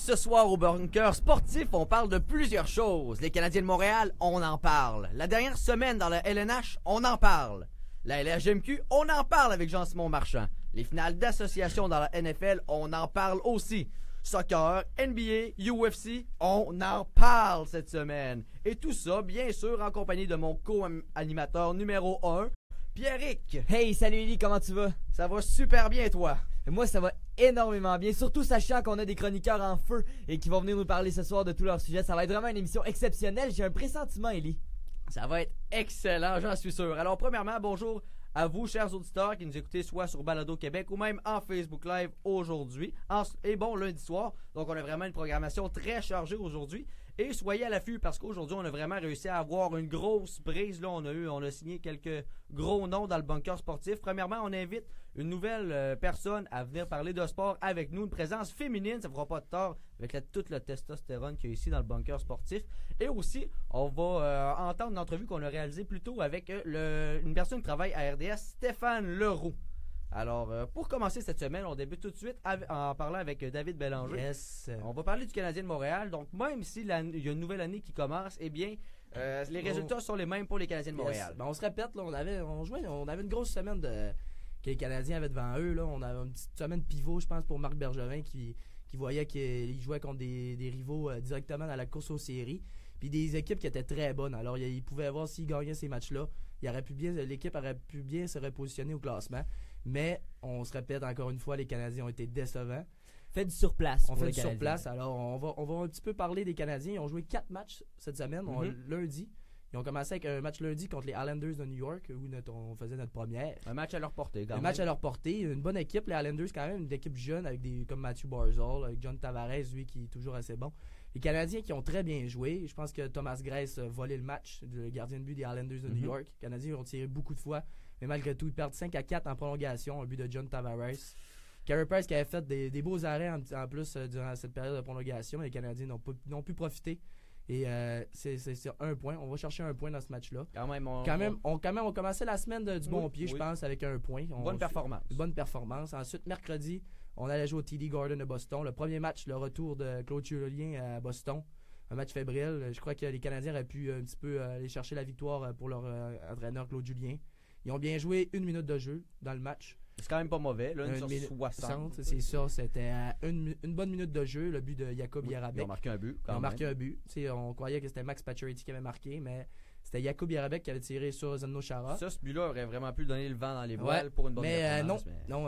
ce soir au Bunker Sportif, on parle de plusieurs choses. Les Canadiens de Montréal, on en parle. La dernière semaine dans la LNH, on en parle. La LHMQ, on en parle avec Jean-Simon Marchand. Les finales d'association dans la NFL, on en parle aussi. Soccer, NBA, UFC, on en parle cette semaine. Et tout ça, bien sûr, en compagnie de mon co-animateur numéro 1, Pierrick. Hey, salut Élie, comment tu vas? Ça va super bien, toi? Moi, ça va énormément bien, surtout sachant qu'on a des chroniqueurs en feu et qui vont venir nous parler ce soir de tous leurs sujets. Ça va être vraiment une émission exceptionnelle. J'ai un pressentiment, Élie. Ça va être excellent, j'en suis sûr. Alors, premièrement, bonjour à vous, chers auditeurs, qui nous écoutez soit sur Balado Québec ou même en Facebook Live aujourd'hui. Et bon, lundi soir. Donc, on a vraiment une programmation très chargée aujourd'hui. Et soyez à l'affût parce qu'aujourd'hui, on a vraiment réussi à avoir une grosse prise. Là, on a signé quelques gros noms dans le bunker sportif. Premièrement, on invite une nouvelle personne à venir parler de sport avec nous. Une présence féminine, ça ne fera pas de tort avec tout le testostérone qu'il y a ici dans le bunker sportif. Et aussi, on va entendre une entrevue qu'on a réalisée plus tôt avec une personne qui travaille à RDS, Stéphane Leroux. Alors, pour commencer cette semaine, on débute tout de suite en parlant avec David Bélanger. Yes. On va parler du Canadien de Montréal. Donc, même s'il y a une nouvelle année qui commence, eh bien, les résultats sont les mêmes pour les Canadiens de Montréal. Ben, on se répète, là, on avait une grosse semaine que les Canadiens avaient devant eux. Là. On avait une petite semaine pivot, je pense, pour Marc Bergevin qui voyait qu'il jouait contre des rivaux directement dans la course aux séries. Puis des équipes qui étaient très bonnes. Alors, il pouvait voir s'il gagnait ces matchs-là. L'équipe aurait pu bien se repositionner au classement. Mais, on se répète encore une fois, les Canadiens ont été décevants. Fait du surplace. On fait du surplace. Alors, on va un petit peu parler des Canadiens. Ils ont joué 4 matchs cette semaine, lundi. Ils ont commencé avec un match lundi contre les Islanders de New York, où on faisait notre première. Un match à leur portée, quand même. Un match à leur portée. Une bonne équipe, les Islanders, quand même. Une équipe jeune, avec comme Matthew Barzal, avec John Tavares, lui, qui est toujours assez bon. Les Canadiens qui ont très bien joué. Je pense que Thomas Greiss a volé le match, le gardien de but des Islanders de New York. Les Canadiens ont tiré beaucoup de fois. Mais malgré tout, ils perdent 5-4 en prolongation. Un but de John Tavares. Carey Price qui avait fait des beaux arrêts en plus durant cette période de prolongation. Les Canadiens n'ont pu profiter. Et c'est un point. On va chercher un point dans ce match-là. Quand même, on commençait la semaine du bon pied, je pense, avec un point. Bonne performance. Bonne performance. Ensuite, mercredi, on allait jouer au TD Garden de Boston. Le premier match, le retour de Claude Julien à Boston. Un match fébrile. Je crois que les Canadiens auraient pu un petit peu aller chercher la victoire pour leur entraîneur Claude Julien. Ils ont bien joué 1 minute de jeu dans le match. C'est quand même pas mauvais, là, une sur 60. C'est ça, c'était une bonne minute de jeu, le but de Jakub Jarabek. Ils ont marqué un but. Ils ont marqué un but. On croyait que c'était Max Pacioretty qui avait marqué, mais c'était Jakub Jarabek qui avait tiré sur Zdeno Chara. Ce but-là aurait vraiment pu donner le vent dans les voiles pour une bonne performance.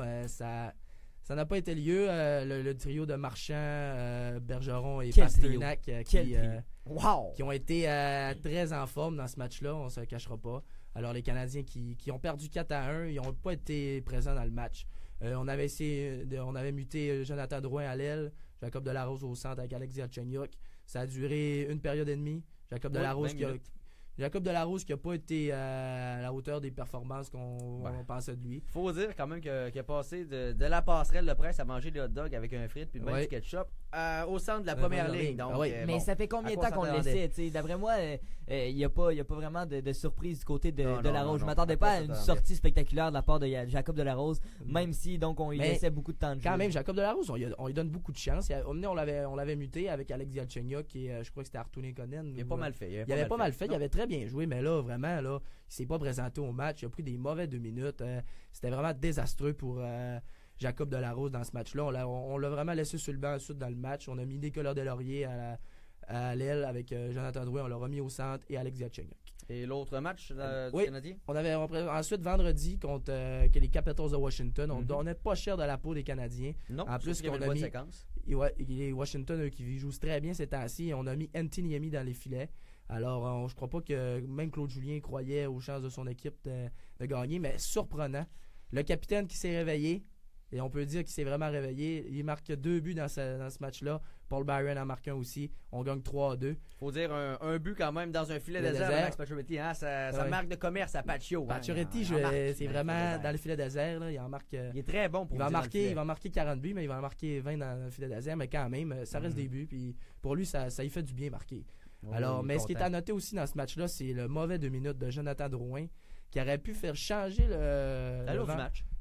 Ça n'a pas été lieu. Le trio de Marchand, Bergeron et Pastrnak qui ont été très en forme dans ce match-là, on ne se le cachera pas. Alors les Canadiens qui ont perdu 4-1, ils n'ont pas été présents dans le match. On avait muté Jonathan Drouin à l'aile, Jacob Delarose au centre avec Alex Galchenyuk. Ça a duré une période et demie. Jacob Delarose qui n'a pas été à la hauteur des performances qu'on pensait de lui. Faut dire quand même qu'il a passé de la passerelle de presse à manger des hot dogs avec un frite puis du ketchup au centre de la première ligne. Donc, mais ça fait combien de temps qu'on le laissait? D'après moi, il n'y a pas vraiment de surprise du côté de Delarose. Je ne m'attendais pas à une sortie spectaculaire de la part de Jacob Delarose, même si donc on lui laissait beaucoup de temps de jeu. Quand même, Jacob Delarose, on lui donne beaucoup de chance. On l'avait muté avec Alex Galchenyuk et je crois que c'était Arturi Konen. Il a pas mal fait. Il avait pas mal fait. Il avait très bien joué, mais là, vraiment, il s'est pas présenté au match. Il a pris des mauvais 2 minutes. C'était vraiment désastreux pour Jacob Delarose dans ce match-là. On l'a vraiment laissé sur le banc ensuite dans le match. On a mis Nicolas Deslauriers à l'aile avec Jonathan Drouin. On l'a remis au centre et Alex Galchenyuk. Et l'autre match du Canadien? On avait ensuite vendredi contre les Capitals de Washington. On n'est pas cher de la peau des Canadiens. Non, en plus, qu'on a mis séquence. Les Washington, eux, qui jouent très bien ces temps-ci. On a mis Anthony Niemi dans les filets. Alors, je crois pas que même Claude Julien croyait aux chances de son équipe de gagner, mais surprenant. Le capitaine qui s'est réveillé, et on peut dire qu'il s'est vraiment réveillé, il marque 2 buts dans ce match-là. Paul Byron en marque un aussi. On gagne 3-2. Faut dire un but quand même dans un filet désert. Max Pacioretty, ça marque de commerce à Paccio. Pacioretty, c'est vraiment dans le filet désert. Là, il en marque. Il est très bon pour il va marquer 40 buts, mais il va en marquer 20 dans le filet désert. Mais quand même, ça reste des buts. Puis pour lui, ça y fait du bien marquer. Alors, mais ce qui est à noter aussi dans ce match-là, c'est le mauvais 2 minutes de Jonathan Drouin qui aurait pu faire changer le match.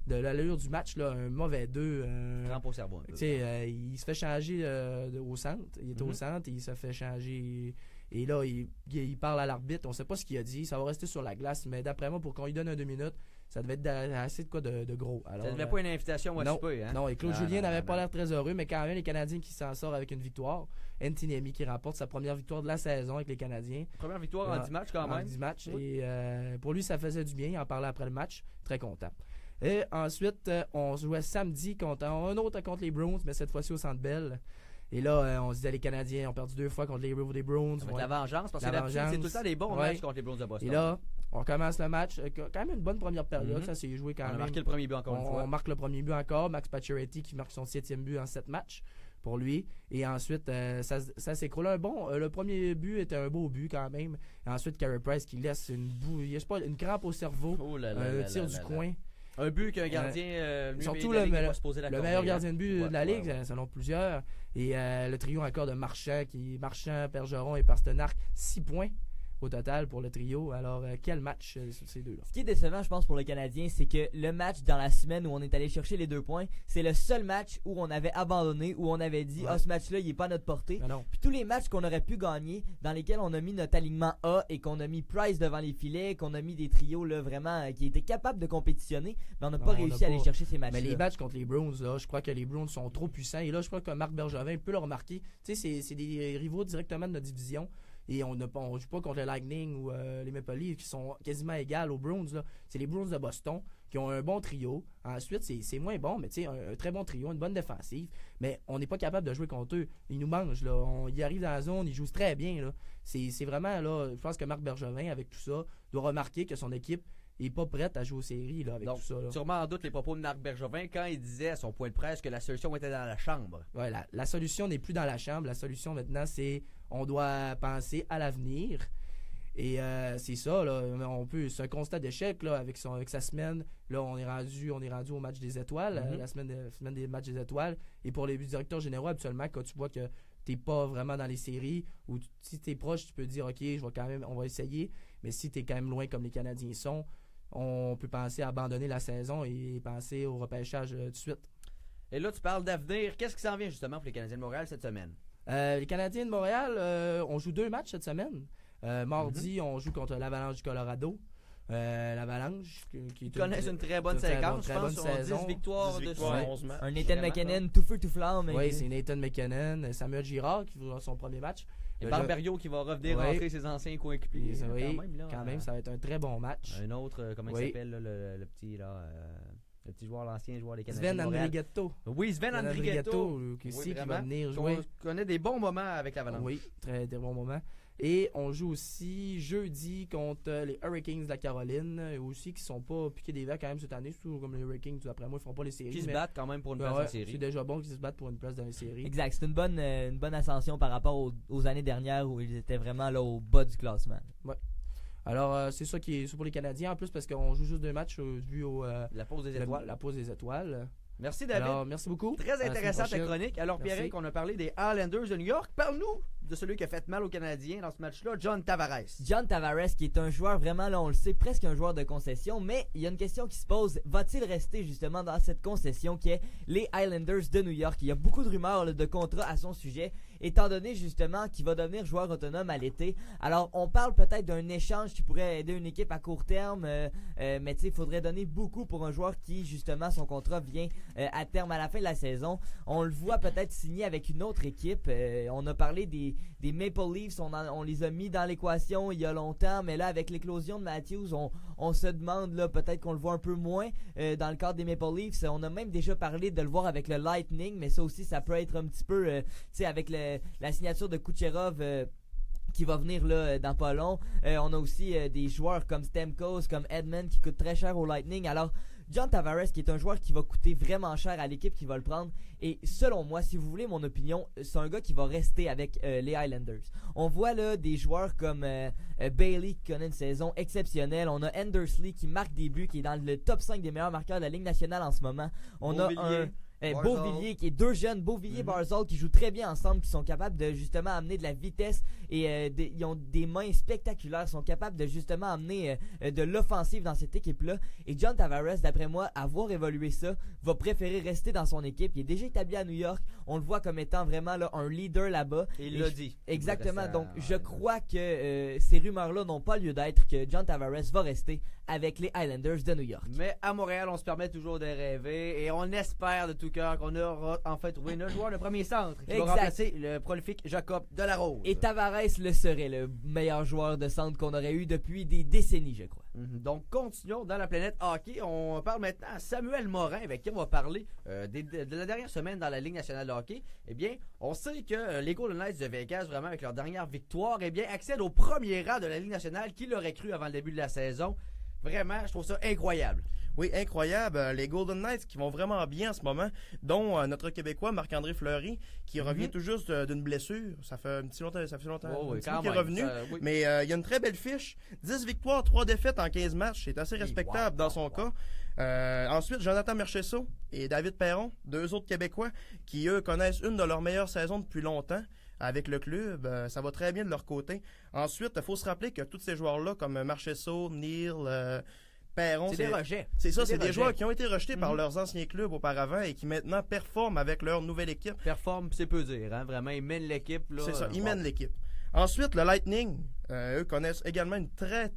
de l'allure du match, là, un mauvais 2. Crampe au cerveau. Il se fait changer au centre. Il est au centre et il se fait changer. Et là, il parle à l'arbitre. On ne sait pas ce qu'il a dit. Ça va rester sur la glace. Mais d'après moi, pour qu'on lui donne un 2 minutes, ça devait être assez de quoi de gros. Alors, ça ne devait pas une invitation moi non, hein? Non, et Claude Julien n'avait pas l'air très heureux, mais quand même, les Canadiens qui s'en sortent avec une victoire. Ntinemi qui remporte sa première victoire de la saison avec les Canadiens. Première victoire en 10 matchs quand même. En 10 matchs. Oui. Et pour lui, ça faisait du bien. Il en parlait après le match. Très content. Et ensuite, on jouait samedi contre les Bruins, mais cette fois-ci au Centre Bell. Et là, on se disait les Canadiens ont perdu 2 fois contre les Bruins. Avec la vengeance, parce que c'est tout le temps des bons matchs contre les Bruins de Boston. Et là, on commence le match. Quand même une bonne première période. Ça s'est joué quand même. On a marqué le premier but encore une fois. On marque le premier but encore. Max Pacioretty qui marque son 7e but en 7 matchs pour lui. Et ensuite, ça s'écroule. Le premier but était un beau but quand même. Et ensuite, Carey Price qui laisse une crampe au cerveau. Un tir du coin. Un but qu'un gardien, surtout le meilleur gardien de but de la Ligue, selon plusieurs. Et le trio encore de Marchand, Bergeron et Pasternak, 6 points au total pour le trio. Alors, quel match ces deux-là. Ce qui est décevant, je pense, pour le Canadien, c'est que le match dans la semaine où on est allé chercher les 2 points, c'est le seul match où on avait abandonné, où on avait dit ce match-là, il n'est pas à notre portée. Non. Puis tous les matchs qu'on aurait pu gagner, dans lesquels on a mis notre alignement A et qu'on a mis Price devant les filets, qu'on a mis des trios là, vraiment qui étaient capables de compétitionner, mais on n'a pas réussi à aller chercher ces matchs-là. Mais les matchs contre les Bruins, là, je crois que les Bruins sont trop puissants. Et là, je crois que Marc Bergevin peut le remarquer. Tu sais, c'est des rivaux directement de notre division. Et on ne joue pas contre le Lightning ou les Maple Leafs qui sont quasiment égales aux Bruins. Là. C'est les Bruins de Boston qui ont un bon trio. Ensuite, c'est moins bon, mais un très bon trio, une bonne défensive. Mais on n'est pas capable de jouer contre eux. Ils nous mangent. Là. Ils arrivent dans la zone, ils jouent très bien. Là. C'est vraiment, là, je pense que Marc Bergevin, avec tout ça, doit remarquer que son équipe n'est pas prête à jouer aux séries là, avec donc, tout ça. Là. Sûrement en doute les propos de Marc Bergevin quand il disait à son point de presse que la solution était dans la chambre. Ouais, la solution n'est plus dans la chambre. La solution maintenant, c'est on doit penser à l'avenir. Et c'est ça, là. C'est un constat d'échec là, avec sa semaine. Là, on est rendu au match des étoiles, la semaine des matchs des étoiles. Et pour les directeurs généraux, habituellement, quand tu vois que t'es pas vraiment dans les séries, ou si t'es proche, tu peux dire OK, on va essayer. Mais si t'es quand même loin comme les Canadiens sont, on peut penser à abandonner la saison et penser au repêchage tout de suite. Et là, tu parles d'avenir. Qu'est-ce qui s'en vient justement pour les Canadiens de Montréal cette semaine? Les Canadiens de Montréal, on joue 2 matchs cette semaine. Mardi, on joue contre l'Avalanche du Colorado. L'Avalanche qui connaissent une très bonne séquence, je pense, sur 10 victoires de 11 matchs. Un Nathan McKinnon tout feu tout flamme. Oui, c'est Nathan McKinnon, Samuel Girard qui joue son premier match. Et Barberio qui va revenir rentrer ses anciens coéquipiers. Quand même, ça va être un très bon match. Un autre, comment il s'appelle, là, le petit là, le petit joueur, l'ancien joueur des Canadiens. Sven Andrighetto. Oui, Sven Andrighetto qui va venir jouer. On connaît des bons moments avec l'Avalanche. Oui, des bons moments. Et on joue aussi jeudi contre les Hurricanes de la Caroline, aussi qui sont pas piqués des verres quand même cette année, surtout comme les Hurricanes, après moi, ils feront pas les séries. Qui se battent quand même pour une place dans les séries. C'est déjà bon qu'ils se battent pour une place dans les séries. Exact, c'est une bonne ascension par rapport aux années dernières où ils étaient vraiment là au bas du classement. Ouais. Alors, c'est ça qui est pour les Canadiens, en plus parce qu'on joue juste 2 matchs vu la pause des étoiles. La pause des étoiles. Merci David. Alors, merci beaucoup. Très intéressante ta chronique. Alors Pierrick, on a parlé des Islanders de New York. Parle-nous de celui qui a fait mal aux Canadiens dans ce match-là, John Tavares. John Tavares qui est un joueur vraiment, là on le sait, presque un joueur de concession, mais il y a une question qui se pose, va-t-il rester justement dans cette concession qui est les Islanders de New York? Il y a beaucoup de rumeurs là, de contrats à son sujet, étant donné justement qu'il va devenir joueur autonome à l'été. Alors on parle peut-être d'un échange qui pourrait aider une équipe à court terme, mais tu sais, il faudrait donner beaucoup pour un joueur qui justement son contrat vient à terme à la fin de la saison. On le voit peut-être signer avec une autre équipe. On a parlé des Maple Leafs, on les a mis dans l'équation il y a longtemps, mais là avec l'éclosion de Matthews, on se demande là peut-être qu'on le voit un peu moins dans le cadre des Maple Leafs. On a même déjà parlé de le voir avec le Lightning, mais ça aussi ça peut être un petit peu tu sais, avec la signature de Kucherov qui va venir là dans pas long. On a aussi des joueurs comme Stamkos, comme Edman qui coûtent très cher au Lightning. Alors John Tavares qui est un joueur qui va coûter vraiment cher à l'équipe qui va le prendre, et selon moi, si vous voulez mon opinion, c'est un gars qui va rester avec les Islanders. On voit là des joueurs comme Bailey qui connaît une saison exceptionnelle. On a Andersley qui marque des buts, qui est dans le top 5 des meilleurs marqueurs de la Ligue nationale en ce moment. On a un Beauvillier, qui est deux jeunes, Beauvillier-Barzal, qui jouent très bien ensemble, qui sont capables de justement amener de la vitesse et ils ont des mains spectaculaires, sont capables de justement amener de l'offensive dans cette équipe-là. Et John Tavares, d'après moi, avoir évolué ça, va préférer rester dans son équipe. Il est déjà établi à New York, on le voit comme étant vraiment là, un leader là-bas. Et il l'a dit. Exactement, donc je crois que ces rumeurs-là n'ont pas lieu d'être, que John Tavares va rester avec les Islanders de New York. Mais à Montréal, on se permet toujours de rêver et on espère de tout cœur qu'on aura enfin trouvé notre joueur de premier centre qui va remplacer le prolifique Jacob Delarose. Et Tavares le serait, le meilleur joueur de centre qu'on aurait eu depuis des décennies, je crois. Donc, continuons dans la planète hockey. On parle maintenant à Samuel Morin, avec qui on va parler de la dernière semaine dans la Ligue nationale de hockey. Eh bien, on sait que les Golden Knights de Vegas, vraiment avec leur dernière victoire, eh bien, accèdent au premier rang de la Ligue nationale. Qui l'aurait cru avant le début de la saison? Vraiment, je trouve ça incroyable. Oui, incroyable. Les Golden Knights qui vont vraiment bien en ce moment, dont notre Québécois Marc-André Fleury, qui revient tout juste d'une blessure. Ça fait un petit longtemps, qu'il est revenu. Oui. Mais il y a une très belle fiche. 10 victoires, 3 défaites en 15 matchs. C'est assez respectable dans son cas. Ensuite, Jonathan Marchessault et David Perron, deux autres Québécois, qui eux connaissent une de leurs meilleures saisons depuis longtemps. Avec le club, ça va très bien de leur côté. Ensuite, il faut se rappeler que tous ces joueurs-là, comme Marchessault, Neil, Perron, c'est des rejets. C'est ça, c'est des joueurs qui ont été rejetés par leurs anciens clubs auparavant et qui maintenant performent avec leur nouvelle équipe. Performent, c'est peu dire, hein? Vraiment, ils mènent l'équipe. Là, c'est ça, ils mènent l'équipe. Ensuite, le Lightning, eux connaissent également une très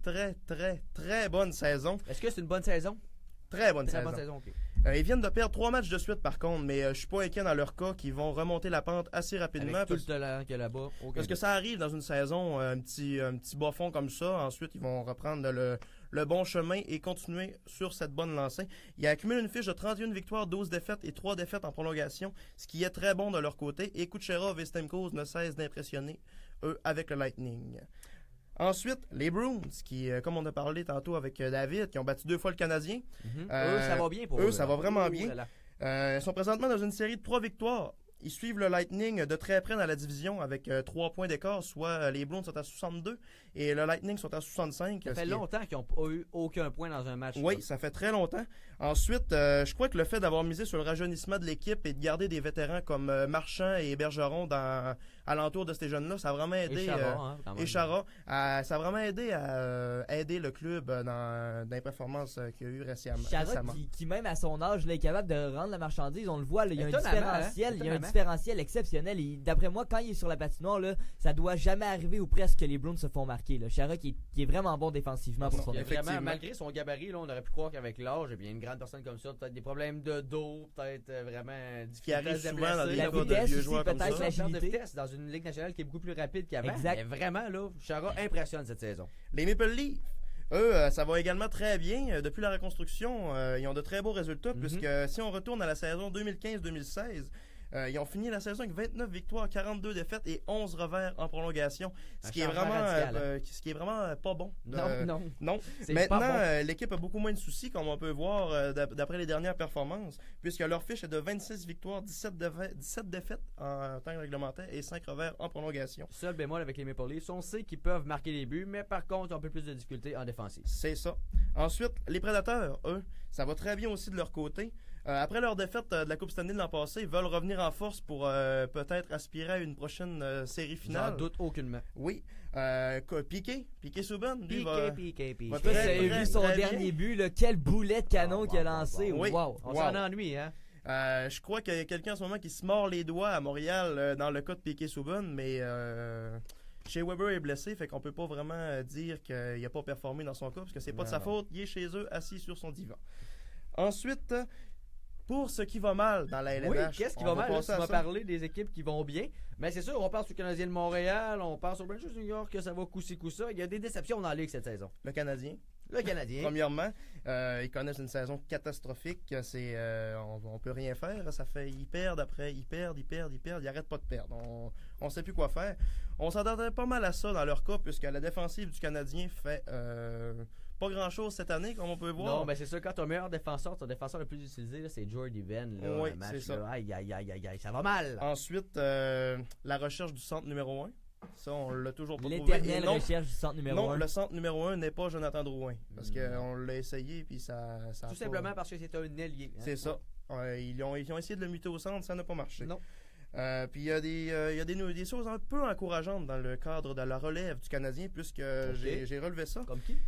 bonne saison. Est-ce que c'est une bonne saison? Très bonne saison, okay. Ils viennent de perdre 3 matchs de suite par contre, mais je suis pas inquiet dans leur cas qu'ils vont remonter la pente assez rapidement. Avec tout le talent qu'il y a là-bas. Parce que ça arrive dans une saison, un petit bas fond comme ça. Ensuite, ils vont reprendre le bon chemin et continuer sur cette bonne lancée. Ils accumulent une fiche de 31 victoires, 12 défaites et 3 défaites en prolongation, ce qui est très bon de leur côté. Et Kucherov et Stamkos ne cessent d'impressionner, eux, avec le Lightning. Ensuite, les Bruins, qui, comme on a parlé tantôt avec David, qui ont battu 2 fois le Canadien. Eux, ça va bien pour eux. Eux, ça va vraiment bien. Ils sont présentement dans une série de 3 victoires. Ils suivent le Lightning de très près dans la division avec 3 points d'écart, soit les Bruins sont à 62 et le Lightning sont à 65. Ça fait longtemps qu'ils n'ont eu aucun point dans un match. Oui, ça fait très longtemps. Ensuite, je crois que le fait d'avoir misé sur le rajeunissement de l'équipe et de garder des vétérans comme Marchand et Bergeron alentour de ces jeunes-là, ça a vraiment aidé. Et Chara, ça a vraiment aidé à aider le club dans les performances qu'il y a eu récemment. Chara, qui même à son âge, là, est capable de rendre la marchandise, on le voit, là, il y a un différentiel. Il y a un différentiel exceptionnel. Et d'après moi, quand il est sur la patinoire, là, ça doit jamais arriver ou presque que les Bruins se font marquer. Là. Chara qui est vraiment bon défensivement pour son équipe. Malgré son gabarit, là, on aurait pu croire qu'avec l'âge, eh bien, une grande personne comme ça, peut-être des problèmes de dos, peut-être vraiment qui arrive souvent dans des la vitesse de vieux aussi, joueurs comme ça. L'agilité. De vitesse dans une ligue nationale qui est beaucoup plus rapide qu'avant. Exact. Mais vraiment, là, Chara impressionne cette saison. Les Maple Leafs, eux, ça va également très bien. Depuis la reconstruction, ils ont de très beaux résultats, puisque si on retourne à la saison 2015-2016, ils ont fini la saison avec 29 victoires, 42 défaites et 11 revers en prolongation. Ce qui est vraiment pas bon. Non. Maintenant, l'équipe a beaucoup moins de soucis, comme on peut voir d'après les dernières performances, puisque leur fiche est de 26 victoires, 17 défaites en temps réglementaire et 5 revers en prolongation. Seul bémol avec les Maple Leafs, on sait qu'ils peuvent marquer des buts, mais par contre, ils ont un peu plus de difficultés en défensive. C'est ça. Ensuite, les Prédateurs, eux, ça va très bien aussi de leur côté. Après leur défaite de la Coupe Stanley de l'an passé, ils veulent revenir en force pour peut-être aspirer à une prochaine série finale. J'en doute aucunement. Oui. Piqué Subban, lui Piqué. Vous avez vu son dernier but, là, quel boulet de canon qu'il a lancé. Oui. Wow. On s'en ennuie, hein? Je crois qu'il y a quelqu'un en ce moment qui se mord les doigts à Montréal dans le cas de Piqué Subban, mais Shea Weber est blessé, fait qu'on peut pas vraiment dire qu'il n'a pas performé dans son cas, parce que c'est pas de sa faute, il est chez eux, assis sur son divan. Ensuite, pour ce qui va mal dans la LNH. Oui, qu'est-ce qui va mal? On va parler des équipes qui vont bien. Mais c'est sûr, on pense au Canadien de Montréal, on pense au Rangers de New York, que ça va coup-ci, coup-ça. Il y a des déceptions dans la Ligue cette saison. Le Canadien. Premièrement, ils connaissent une saison catastrophique. On peut rien faire. Ils perdent après, ils perdent, ils n'arrêtent pas de perdre. On sait plus quoi faire. On s'attendait pas mal à ça dans leur cas, puisque la défensive du Canadien fait pas grand-chose cette année, comme on peut voir. Non, mais c'est ça, quand ton meilleur défenseur, ton défenseur le plus utilisé, là, c'est Jordy Ben. Oui, match, c'est ça. Là, aïe, ça va mal. Ensuite, la recherche du centre numéro 1. Ça, on l'a toujours pas trouvé. L'éternelle recherche du centre numéro 1. Non, le centre numéro 1 n'est pas Jonathan Drouin. Parce qu'on l'a essayé, puis ça tout simplement parce que c'est un ailier. Hein? C'est ça. Ils ont essayé de le muter au centre, ça n'a pas marché. Non. Puis il y a des choses un peu encourageantes dans le cadre de la relève du Canadien, puisque j'ai relevé ça. Comme qui?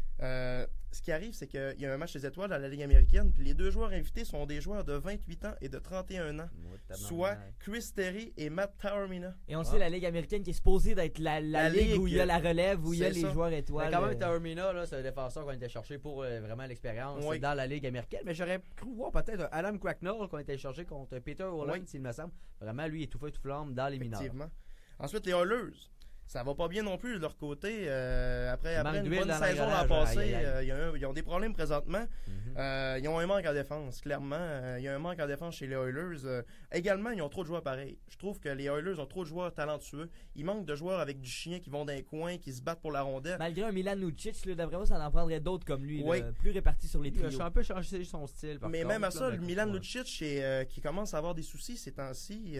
Ce qui arrive, c'est qu'il y a un match des étoiles à la Ligue américaine, puis les deux joueurs invités sont des joueurs de 28 ans et de 31 ans, soit Chris Terry et Matt Taormina. Et on sait, la Ligue américaine qui est supposée d'être la ligue où il y a la relève, où il y a les joueurs étoiles. Mais quand même, Taormina, c'est un défenseur qu'on était cherché pour vraiment l'expérience dans la Ligue américaine. Mais j'aurais cru voir peut-être Adam Cracknell qu'on était cherché contre Peter Holland, s'il me semble. Vraiment, lui, il est tout feu, tout flamme dans les mineurs. Effectivement. Ensuite, les Oilers. Ça va pas bien non plus de leur côté. Après une bonne saison l'an passé, ils ont des problèmes présentement. Ils ont un manque en défense, clairement. Il y a un manque en défense chez les Oilers. Également, ils ont trop de joueurs pareils. Je trouve que les Oilers ont trop de joueurs talentueux. Il manque de joueurs avec du chien qui vont dans les coins, qui se battent pour la rondelle. Malgré un Milan Lucic, d'après moi, ça en prendrait d'autres comme lui, plus répartis sur les trios. Il a un peu changé son style. Mais même à ça, le Milan Lucic, qui commence à avoir des soucis ces temps-ci,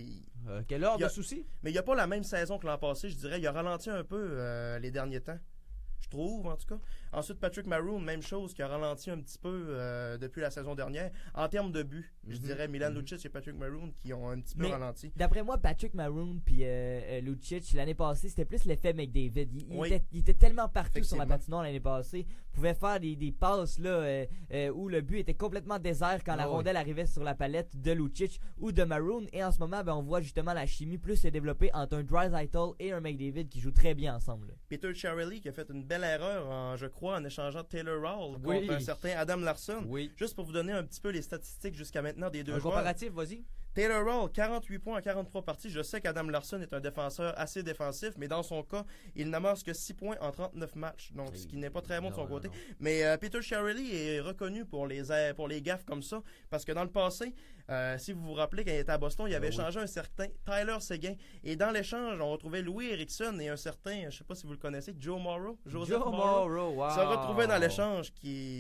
quel ordre de soucis? Mais il n'y a pas la même saison que l'an passé, je dirais. Il a ralenti un peu les derniers temps. Je trouve, en tout cas. Ensuite, Patrick Maroon, même chose, qui a ralenti un petit peu depuis la saison dernière. En termes de but, je dirais Milan Lucic et Patrick Maroon qui ont un petit peu ralenti. D'après moi, Patrick Maroon puis Lucic, l'année passée, c'était plus l'effet McDavid. Il était tellement partout sur la patinoire l'année passée. Il pouvait faire des passes là, où le but était complètement désert quand la rondelle arrivait sur la palette de Lucic ou de Maroon. Et en ce moment, on voit justement la chimie plus se développer entre un Draisaitl et un McDavid qui jouent très bien ensemble. Peter Chiarelli qui a fait une belle erreur, je crois, en échangeant Taylor Hall contre un certain Adam Larsson. Juste pour vous donner un petit peu les statistiques jusqu'à maintenant des deux joueurs. Comparatif, vas-y. Taylor Hall, 48 points en 43 parties. Je sais qu'Adam Larsson est un défenseur assez défensif, mais dans son cas, il n'amasse que 6 points en 39 matchs. Donc, ce qui n'est pas très bon de son côté. Mais Peter Chiarelli est reconnu pour les gaffes comme ça, parce que dans le passé, si vous vous rappelez, quand il était à Boston, il avait échangé un certain Tyler Seguin. Et dans l'échange, on retrouvait Louis Eriksson et un certain, je ne sais pas si vous le connaissez, Joe Morrow. Joe Morrow, wow. Se retrouvaient dans l'échange.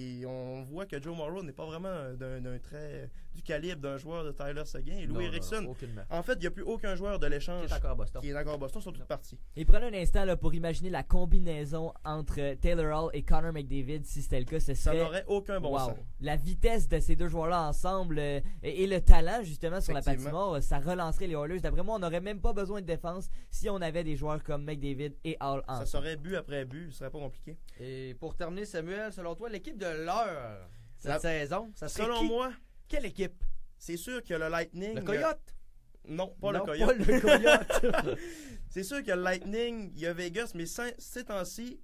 On voit que Joe Morrow n'est pas vraiment d'un trait du calibre d'un joueur de Tyler Seguin. Et Louis Eriksson, en fait, il n'y a plus aucun joueur de l'échange qui est encore à Boston, sont tous partis. Et prenez un instant là, pour imaginer la combinaison entre Taylor Hall et Connor McDavid, si c'était le cas, ça n'aurait aucun bon sens. La vitesse de ces deux joueurs-là ensemble et le talent justement sur la patinoire, ça relancerait les Oilers. D'après moi, on n'aurait même pas besoin de défense si on avait des joueurs comme McDavid et Hall ensemble. Ça serait but après but, ce serait pas compliqué. Et pour terminer, Samuel, selon toi, l'équipe de l'heure cette saison, ça serait selon moi, quelle équipe? C'est sûr que le Lightning... Le Coyote? Non, pas le Coyote. Pas le Coyote. C'est sûr que le Lightning, il y a Vegas, mais ces temps-ci,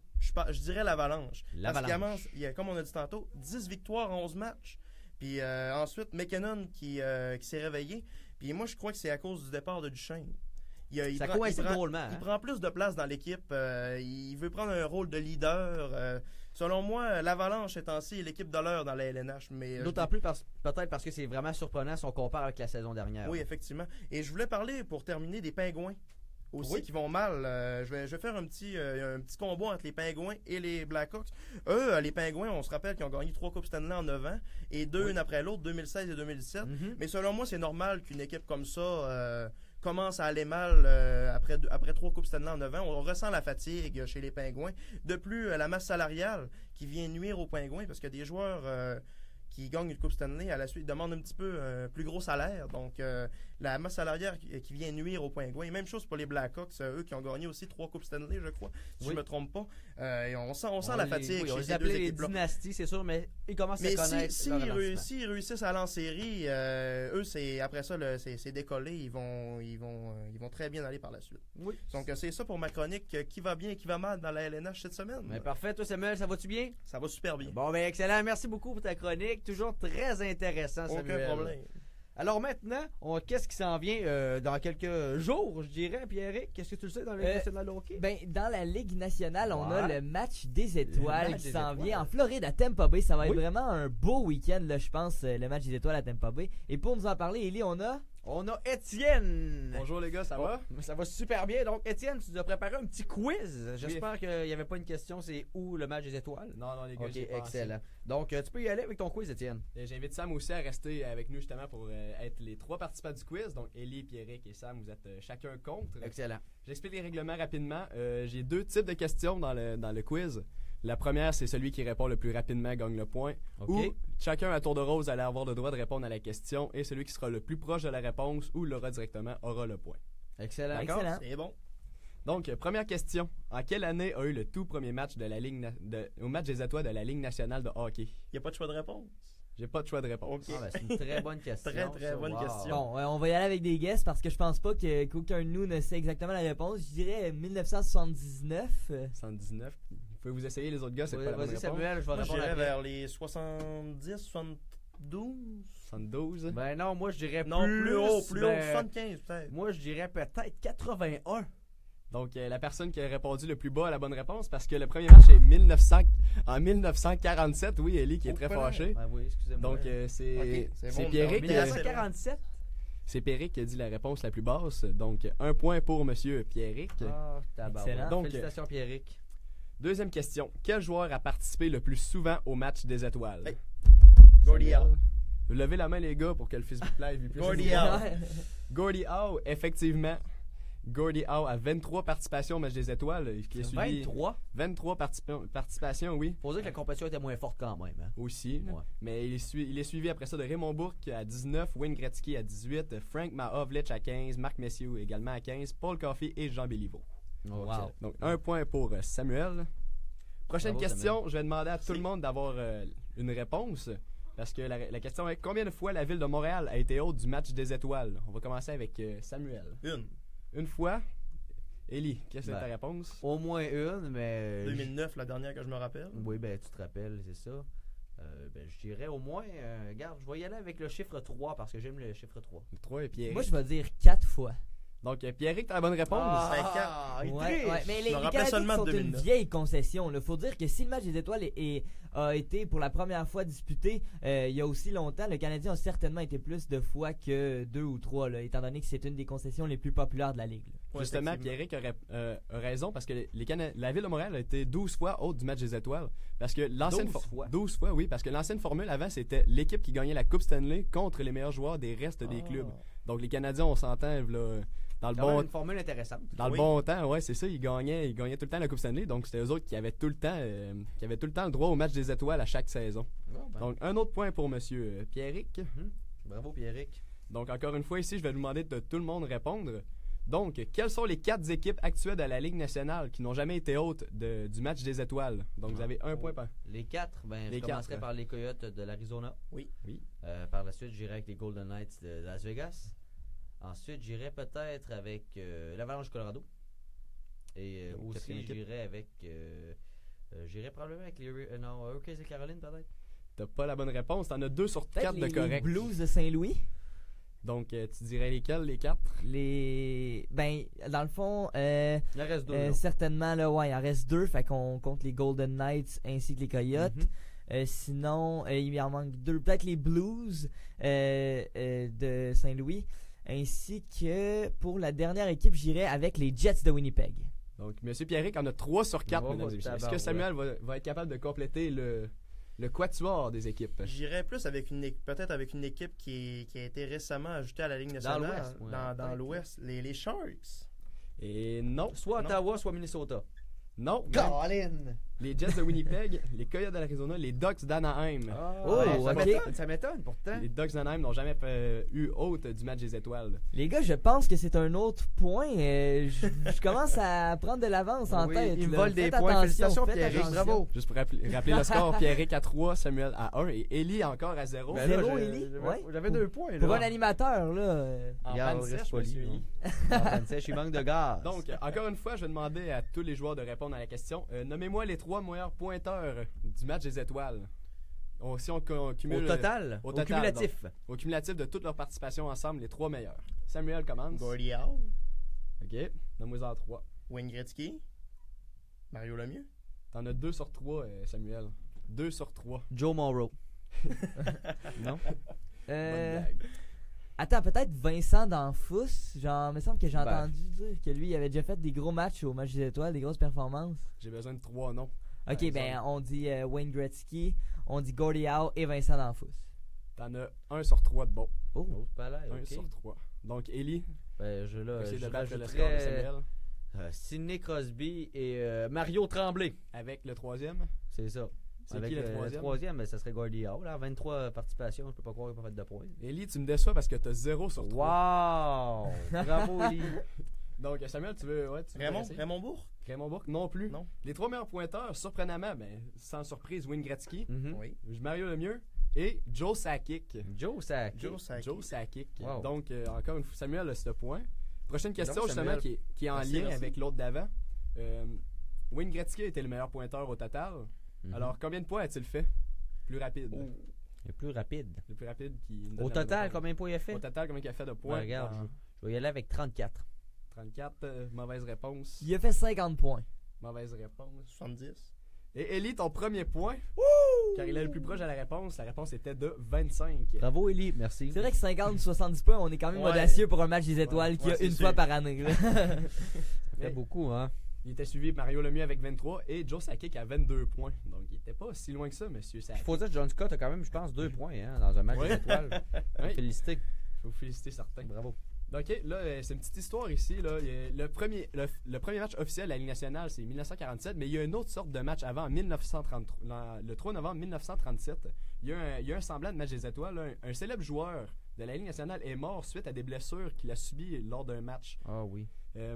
je dirais l'Avalanche. Parce qu'il y a, comme on a dit tantôt, 10 victoires en 11 matchs. Puis ensuite, McKinnon qui s'est réveillé. Puis moi, je crois que c'est à cause du départ de Duchesne. Il prend plus de place dans l'équipe. Il veut prendre un rôle de leader. Selon moi, l'Avalanche est ainsi l'équipe de l'heure dans la LNH. D'autant plus peut-être parce que c'est vraiment surprenant si on compare avec la saison dernière. Oui, effectivement. Et je voulais parler, pour terminer, des Pingouins aussi qui vont mal. Je vais faire un petit combo entre les Pingouins et les Blackhawks. Eux, les Pingouins, on se rappelle qu'ils ont gagné 3 Coupes Stanley en 9 ans et 2 une après l'autre, 2016 et 2017. Mais selon moi, c'est normal qu'une équipe comme ça commence à aller mal après 3 Coupes Stanley en 9 ans. On ressent la fatigue chez les Pingouins. De plus, la masse salariale qui vient nuire aux Pingouins parce que des joueurs qui gagnent une Coupe Stanley à la suite demandent un petit peu plus gros salaire. Donc, la masse salariale qui vient nuire aux Pingouins. Même chose pour les Blackhawks, eux qui ont gagné aussi 3 Coupes Stanley, je crois, si je ne me trompe pas. Et on sent la fatigue. On les appelait les dynasties, c'est sûr, mais ils commencent à connaître. S'ils réussissent à aller en série, eux, après ça, c'est décollé. Ils vont très bien aller par la suite. Oui. Donc, c'est ça pour ma chronique. Qui va bien et qui va mal dans la LNH cette semaine? Mais parfait. Toi, Samuel, ça va-tu bien? Ça va super bien. Bon, ben excellent. Merci beaucoup pour ta chronique. Toujours très intéressant, Samuel. Aucun problème. Alors maintenant, qu'est-ce qui s'en vient dans quelques jours, je dirais, Pierrick? Qu'est-ce que tu le sais dans la Ligue nationale de hockey? Dans la Ligue nationale, on a le match des étoiles qui s'en vient en Floride à Tampa Bay. Ça va être vraiment un beau week-end, là, je pense, le match des étoiles à Tampa Bay. Et pour nous en parler, Élie, on a Étienne. Bonjour les gars, ça va? Ça va super bien. Donc Étienne, tu nous as préparé un petit quiz. J'espère qu'il n'y avait pas une question, c'est où le match des étoiles? Non, les gars, j'ai excellent. Donc tu peux y aller avec ton quiz, Étienne. J'invite Sam aussi à rester avec nous justement pour être les 3 participants du quiz. Donc Élie, Pierrick et Sam, vous êtes chacun contre. Excellent. J'explique les règlements rapidement. J'ai 2 types de questions dans le quiz. La première, c'est celui qui répond le plus rapidement gagne le point. Ou chacun à tour de rôle allait avoir le droit de répondre à la question et celui qui sera le plus proche de la réponse ou l'aura directement aura le point. Excellent. D'accord? Excellent. C'est bon. Donc, première question. En quelle année a eu le tout premier match de la Ligue au match des étoiles de la Ligue nationale de hockey? Il n'y a pas de choix de réponse. J'ai pas de choix de réponse. Ok. C'est une très bonne question. Très bonne question. Bon, on va y aller avec des guesses parce que je pense pas qu'aucun de nous ne sait exactement la réponse. Je dirais 1979. 79. Vous pouvez vous essayer les autres gars, c'est pas la bonne Vas-y réponse. Samuel, je vais Moi, je répondre dirais après. vers les 70, 72. 72. Ben non, moi je dirais Non, plus haut, ben, 75 peut-être. Moi je dirais peut-être 81. Donc, la personne qui a répondu le plus bas à la bonne réponse, parce que le premier match est en 1947. Oui, Ellie qui est très fâchée. Ben oui, excusez-moi. Donc, c'est Ok, c'est bon, Pierrick. 1947. C'est Pierrick qui a dit la réponse la plus basse. Donc, 1 point pour monsieur Pierrick. Ah, Excellent. Donc, félicitations Pierrick. Deuxième question. Quel joueur a participé le plus souvent au match des étoiles? Hey. Gordie Samuel. Howe. Levez la main, les gars, pour que le Facebook Live puisse. Gordie Howe. Gordie Howe, effectivement. Gordie Howe a 23 participations au match des étoiles. Qui a suivi 23 participations, oui. Faut dire que la compétition était moins forte quand même. Hein? Aussi. Ouais. Mais il est suivi après ça de Raymond Bourque à 19, Wayne Gretzky à 18, Frank Mahovlich à 15, Marc Messier également à 15, Paul Coffey et Jean Béliveau. Oh, wow. Donc, 1 point pour Samuel. Prochaine Bravo, question, Samuel. je vais demander à tout le monde d'avoir une réponse. Parce que la question est combien de fois la ville de Montréal a été hôte du match des étoiles? On va commencer avec Samuel. Une fois. Ellie, qu'est-ce que c'est ta réponse? Au moins une, mais... 2009, la dernière que je me rappelle. Oui, ben tu te rappelles, c'est ça. Ben, je dirais au moins... regarde, je vais y aller avec le chiffre 3 parce que j'aime le chiffre 3. 3 et Pierrick. Moi, je vais dire 4 fois. Donc, Pierrick, t'as la bonne réponse. Il Ouais, triche. mais Je les me rappelle Canadiens seulement sont de une 2009. vieille concession. Il faut dire que si le match des étoiles a été pour la première fois disputé il y a aussi longtemps, le Canadien a certainement été plus de fois que 2 ou 3, là, étant donné que c'est une des concessions les plus populaires de la Ligue. Ouais, Justement, effectivement. Pierrick a raison parce que la ville de Montréal a été 12 fois hôte du match des étoiles. Parce que l'ancienne 12 fois, oui, parce que l'ancienne formule avant, c'était l'équipe qui gagnait la Coupe Stanley contre les meilleurs joueurs des restes des clubs. Donc les Canadiens, on s'entend là, dans le bon une formule intéressante. Dans le bon temps, ouais, c'est ça, ils gagnaient tout le temps la Coupe Stanley, donc c'était eux autres qui avaient tout le temps le droit au match des étoiles à chaque saison. Donc un autre point pour monsieur Pierrick. Bravo Pierrick. Donc encore une fois ici, je vais demander de tout le monde répondre. Donc, quelles sont les 4 équipes actuelles de la Ligue nationale qui n'ont jamais été hôtes du match des étoiles? Donc vous avez un point par. Les 4, je commencerai par les Coyotes de l'Arizona. Oui. Par la suite, j'irai avec les Golden Knights de Las Vegas. Ensuite, j'irai peut-être avec l'Avalanche Colorado. Et aussi, j'irai avec... j'irai probablement avec les Hurricanes de Caroline, peut-être. T'as pas la bonne réponse. T'en as 2 sur 4 de correct. Les Blues de Saint-Louis. Donc, tu dirais lesquels, les 4? Ben, dans le fond... il en reste 2. certainement, là, ouais, il en reste 2. Fait qu'on compte les Golden Knights ainsi que les Coyotes. Sinon, il en manque 2. Peut-être les Blues de Saint-Louis. Ainsi que pour la dernière équipe, j'irai avec les Jets de Winnipeg. Donc, M. Pierrick en a 3 sur 4, mesdames et messieurs. Est-ce que Samuel va être capable de compléter le quatuor des équipes? J'irais plus avec peut-être avec une équipe qui a été récemment ajoutée à la Ligue nationale. Dans l'Ouest. Les Sharks. Et non. Soit Ottawa, soit Minnesota. Non. Colin! Les Jets de Winnipeg, les Coyotes de l'Arizona, les Ducks d'Anaheim. Ça m'étonne pourtant. Les Ducks d'Anaheim n'ont jamais eu hôte du match des étoiles. Les gars, je pense que c'est un autre point. Je commence à prendre de l'avance en tête. Il me vole des points. Félicitations, Pierrick. Bravo. Juste pour rappeler le score, Pierrick à 3, Samuel à 1 et Ellie encore à 0. 0, Ellie? J'avais 2 points. Là. Pour un animateur, là. En panne sèche, monsieur Ellie. En panne sèche, il manque de gaz. Donc, encore une fois, je vais demander à tous les joueurs de répondre à la question. Nommez-moi les 3 meilleurs pointeurs du match des étoiles. Si on cumule... Au total, au cumulatif. Donc, au cumulatif de toutes leurs participations ensemble, les 3 meilleurs. Samuel commence. Gordie Howe. OK. Donne-moi-en 3. Wayne Gretzky. Mario Lemieux. T'en as 2 sur 3, Samuel. 2 sur 3. Joe Morrow. Non? Bonne blague. Attends, peut-être Vincent D'Anfous. Genre, il me semble que j'ai entendu dire que lui, il avait déjà fait des gros matchs au match des étoiles, des grosses performances. J'ai besoin de 3 noms. Ok, ben on dit Wayne Gretzky, on dit Gordie Howe et Vincent D'Anfous. T'en as 1 sur 3 de bon. Oh, pas là. 1 sur 3. Donc, Ellie, Ben, essayer de battre le score de Samuel. Sidney Crosby et Mario Tremblay. Avec le troisième. C'est ça. C'est avec qui le troisième, mais ça serait Gordie Howe. 23 participations, je peux pas croire qu'il n'a pas fait de points. Ellie, tu me déçois parce que tu as 0 sur 3. Wow! Bravo, Ellie. Donc, Samuel, tu veux Raymond Bourque? Raymond Bourque, non plus. Non. Les 3 meilleurs pointeurs, surprenamment, sans surprise, Wayne Gretzky, Oui. Mario Lemieux et Joe Sakic. Joe Sakic. Wow. Donc, encore une fois, Samuel a ce point. Prochaine question, Donc, justement, Samuel, qui est en lien avec l'autre d'avant. Wayne Gretzky a été le meilleur pointeur au total. Alors, combien de points a-t-il fait? Plus rapide. Le plus rapide. Le plus rapide qui... Au total, combien de points il a fait? Au total, combien il a fait de points? Regarde, je vais y aller avec 34. 34, mauvaise réponse. Il a fait 50 points. Mauvaise réponse. 70. Et Ellie, ton premier point, car il est le plus proche à la réponse était de 25. Bravo, Ellie, merci. C'est vrai que 50-70 points, on est quand même audacieux pour un match des étoiles qu'il y a une fois par année. Là. Ça fait beaucoup, hein? Il était suivi de Mario Lemieux avec 23 et Joe Sakic à 22 points. Donc, il était pas si loin que ça, monsieur Sakic. Il faut dire que John Scott a quand même, je pense, 2 points dans un match des étoiles. Félicité. Je vous féliciter, certains. Bravo. OK, là, c'est une petite histoire ici. Là. Le premier match officiel de la Ligue nationale, c'est 1947, mais il y a une autre sorte de match avant, en 1933. Le 3 novembre 1937, il y a un semblant de match des étoiles. Là. Un célèbre joueur de la Ligue nationale est mort suite à des blessures qu'il a subies lors d'un match. Ah oui.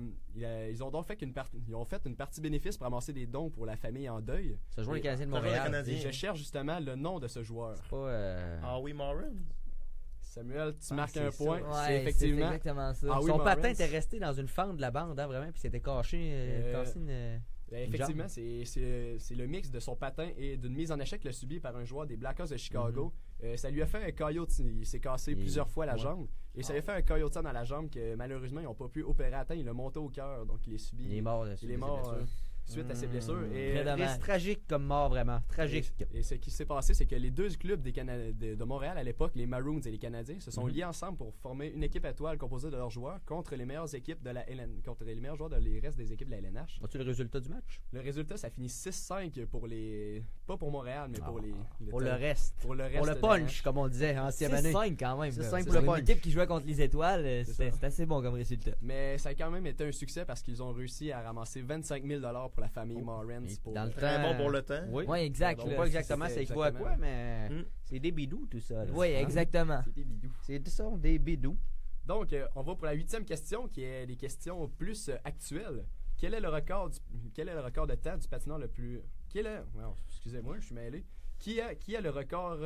Ils ont donc fait une partie bénéfice pour amasser des dons pour la famille en deuil. Ça joue les Canadiens de Montréal. Et je cherche justement le nom de ce joueur. C'est pas... Howie Moran? Samuel, tu marques un point. Ouais, c'est effectivement exactement ça. Morans. Son patin était resté dans une fente de la bande, hein, vraiment, puis c'était caché. Effectivement, c'est le mix de son patin et d'une mise en échec qu'il a subi par un joueur des Blackhawks de Chicago. Ça lui a fait un coyote. Il s'est cassé plusieurs fois la jambe. Et ça lui a fait un coyote dans la jambe que malheureusement, ils n'ont pas pu opérer à temps. Il l'a monté au cœur. Donc, il est subi. Il est mort. Suite à ses blessures. Et c'est tragique comme mort, vraiment. Tragique. Et ce qui s'est passé, c'est que les deux clubs de Montréal à l'époque, les Maroons et les Canadiens, se sont liés ensemble pour former une équipe étoile composée de leurs joueurs contre les meilleures équipes de la contre les meilleurs joueurs de les restes des équipes de la LNH. As-tu le résultat du match? Le résultat, ça finit 6-5 pour les... Pas pour Montréal, mais pour pour le reste. Pour le reste. Pour le punch, comme on disait en 6e année. 6-5 quand même. 6-5 pour le le punch. Une équipe qui jouait contre les étoiles, c'est assez bon comme résultat. Mais ça a quand même été un succès parce qu'ils ont réussi à ramasser 25 000 $ pour la famille Moran. Dans le très bon pour le temps. Oui, exact. Pas exactement c'est quoi à quoi, mais c'est des bidous tout ça. Là. Oui, exactement. C'est des bidous. C'est ça, des bidous. Donc, on va pour la 8e question qui est les questions plus actuelles. Quel est le record de temps du patineur le plus... excusez-moi, je suis mêlé. Qui a le record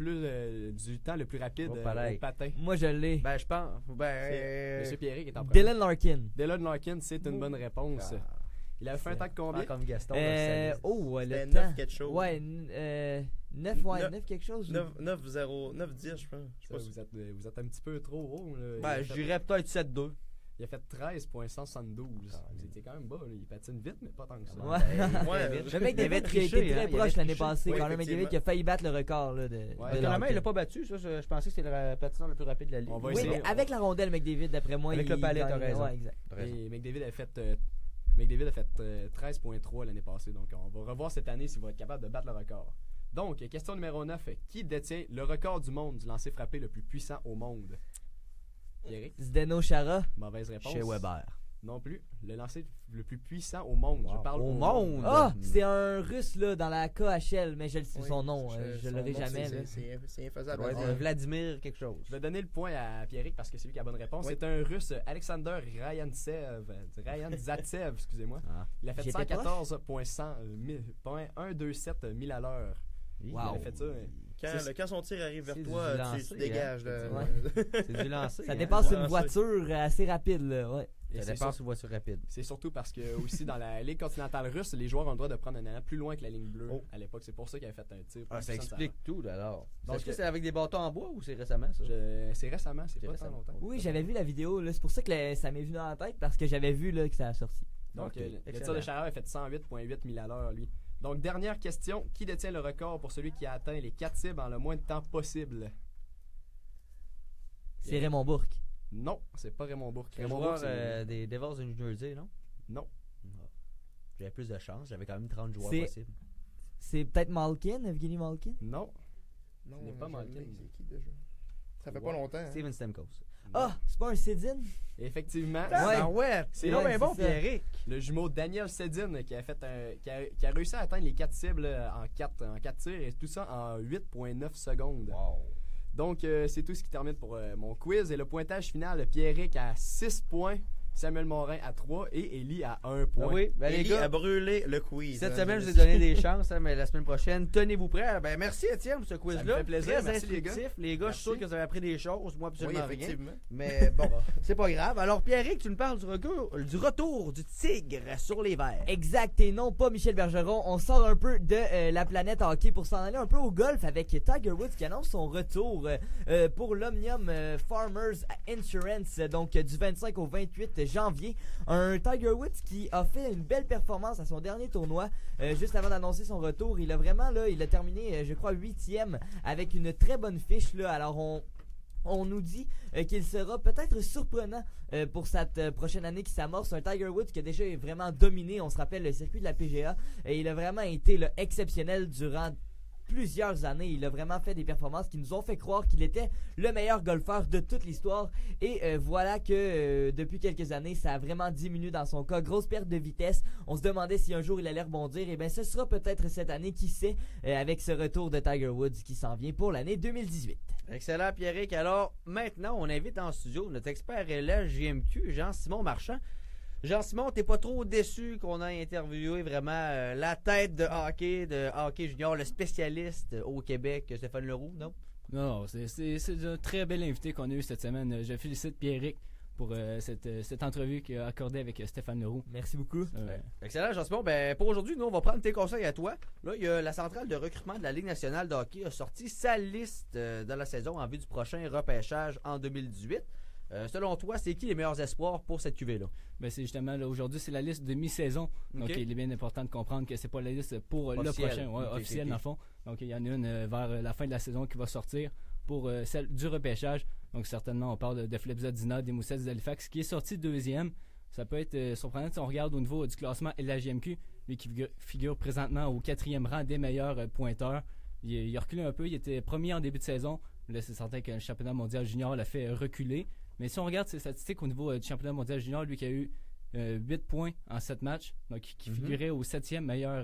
du temps le plus rapide au patin? Moi, je l'ai. Ben, je pense... Monsieur Pierre qui est en premier. Dylan Larkin. Dylan Larkin, c'est une bonne réponse. Il avait fait un temps de combien? Comme Gaston. Le temps. 9 quelque chose. Ouais, 9 quelque chose. 9-10, je pense. Vous êtes un petit peu trop haut. Je dirais peut-être 7-2. Il a fait 13,172. C'était quand même bas. Il patine vite, mais pas tant que ça. Le McDavid qui a été très proche l'année passée. Quand le McDavid qui a failli battre le record. Finalement, il l'a pas battu. Ça, je pensais que c'était le patineur le plus rapide de la ligue. Oui, mais avec la rondelle, McDavid, d'après moi, avec le palais, t'as raison. Ouais, exact. Et McDavid a fait 13,3 l'année passée. Donc, on va revoir cette année s'il va être capable de battre le record. Donc, question numéro 9. Qui détient le record du monde du lancer frappé le plus puissant au monde? Pierrick? Zdeno Chara. Mauvaise réponse. Chez Weber. Non plus. Le lancer le plus puissant au monde. Je parle au monde. Ah, c'est un russe là dans la KHL, mais je le sais son nom. Je l'aurai jamais. C'est infaisable. Vladimir quelque chose. Je vais donner le point à Pierrick parce que c'est lui qui a la bonne réponse. C'est un russe, Alexander Ryantsev, excusez-moi. Il a fait 114,127 000 à l'heure. Il a fait ça. Quand son tir arrive vers toi, tu dégages. C'est du lancer. Ça dépasse une voiture assez rapide. Là. Ça dépasse une voiture rapide. C'est surtout parce que aussi dans la Ligue continentale russe, les joueurs ont le droit de prendre un an plus loin que la ligne bleue à l'époque. C'est pour ça qu'il avait fait un tir. Ça explique tout alors. Est-ce que c'est avec des bâtons en bois ou c'est récemment ça? C'est récemment, c'est pas tant longtemps. Oui, j'avais vu la vidéo. C'est pour ça que ça m'est venu dans la tête parce que j'avais vu que ça a sorti. Donc le tir de Chara a fait 108,8 000 à l'heure lui. Donc, dernière question. Qui détient le record pour celui qui a atteint les 4 cibles en le moins de temps possible? C'est Raymond Bourque. Non, c'est pas Raymond Bourque. Raymond Bourque, des Devils de New Jersey, non? Non. J'avais plus de chance. J'avais quand même 30 joueurs possibles. C'est peut-être Malkin, Evgeny Malkin? Non. Ce n'est pas Malkin. C'est qui déjà? Ça fait pas longtemps. Steven Stamkos. Ah, c'est pas un Sedin? Effectivement. C'est bien bon, Pierrick. Le jumeau Daniel Sedin qui a réussi à atteindre les 4 cibles en 4 tirs et tout ça en 8,9 secondes. Wow. Donc, c'est tout ce qui termine pour mon quiz. Et le pointage final, Pierrick à 6 points, Samuel Morin à 3 et Élie à 1 point. Oui, les gars a brûlé le quiz. Cette semaine, je vous ai donné des chances, mais la semaine prochaine, tenez-vous prêts. Merci Étienne pour ce quiz-là. Ça me fait plaisir. Très merci instructif. Les gars, je suis sûr que vous avez appris des choses. Moi, absolument rien. Mais bon, c'est pas grave. Alors, Pierrick, tu nous parles du retour du tigre sur les verts. Exact, et non pas Michel Bergeron. On sort un peu de la planète hockey pour s'en aller un peu au golf avec Tiger Woods qui annonce son retour pour l'Omnium Farmers Insurance, donc du 25 au 28 janvier. Un Tiger Woods qui a fait une belle performance à son dernier tournoi juste avant d'annoncer son retour. Il a terminé, je crois, 8e avec une très bonne fiche. Alors on nous dit qu'il sera peut-être surprenant pour cette prochaine année qui s'amorce. Un Tiger Woods qui a déjà vraiment dominé, on se rappelle, le circuit de la PGA. Et il a vraiment été exceptionnel durant plusieurs années. Il a vraiment fait des performances qui nous ont fait croire qu'il était le meilleur golfeur de toute l'histoire. Et voilà que depuis quelques années, ça a vraiment diminué dans son cas. Grosse perte de vitesse. On se demandait si un jour il allait rebondir. Et bien, ce sera peut-être cette année, qui sait, avec ce retour de Tiger Woods qui s'en vient pour l'année 2018. Excellent, Pierrick. Alors, maintenant, on invite en studio notre expert LHJMQ, Jean-Simon Marchand. Jean-Simon, t'es pas trop déçu qu'on ait interviewé vraiment la tête de hockey junior, le spécialiste au Québec, Stéphane Leroux, non? Non, c'est un très bel invité qu'on a eu cette semaine. Je félicite Pierrick pour cette entrevue qu'il a accordée avec Stéphane Leroux. Merci beaucoup. Excellent, Jean-Simon. Pour aujourd'hui, nous, on va prendre tes conseils à toi. Là, il y a la centrale de recrutement de la Ligue nationale de hockey a sorti sa liste de la saison en vue du prochain repêchage en 2018. Selon toi, c'est qui les meilleurs espoirs pour cette QV-là? C'est justement, aujourd'hui, c'est la liste de mi-saison. Donc, il est bien important de comprendre que c'est pas la liste pour le prochain, officiel dans le fond. Donc, il y en a une vers la fin de la saison qui va sortir pour celle du repêchage. Donc, certainement, on parle de Philippe Zadina, des Moussets d'Halifax, qui est sorti deuxième. Ça peut être surprenant si on regarde au niveau du classement LHJMQ, lui qui figure présentement au 4e rang des meilleurs pointeurs. Il a reculé un peu, il était premier en début de saison. Là, c'est certain que le championnat mondial junior l'a fait reculer. Mais si on regarde ses statistiques au niveau du championnat mondial junior, lui qui a eu 8 points en 7 matchs, donc qui figurait au 7e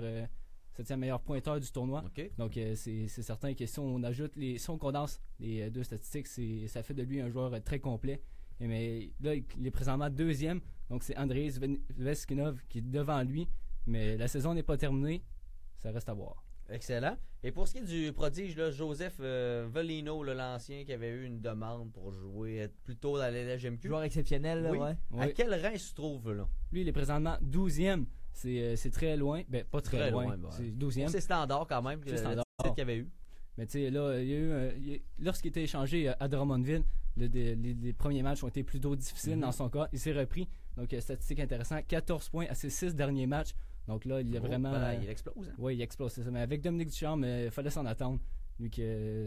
meilleur pointeur du tournoi. Okay. Donc c'est certain que si on condense les deux statistiques, ça fait de lui un joueur très complet. Mais là, il est présentement deuxième, donc c'est Andrei Veskinov qui est devant lui. Mais la saison n'est pas terminée, ça reste à voir. Excellent. Et pour ce qui est du prodige, là, Joseph Volino, l'ancien qui avait eu une demande pour jouer plus tôt dans l'LHJMQ. Joueur exceptionnel, là, ouais. À quel rang il se trouve, là? Lui, il est présentement 12e. C'est très loin. Pas très loin. C'est 12e. C'est standard quand même, c'est standard qu'il y avait eu. Mais tu sais, là, lorsqu'il était échangé à Drummondville, les premiers matchs ont été plutôt difficiles dans son cas. Il s'est repris. Donc, statistique intéressante. 14 points à ses 6 derniers matchs. Donc là, il a vraiment... il explose. Hein? Oui, il explose, c'est ça. Mais avec Dominique Ducharme, il fallait s'en attendre. Vu que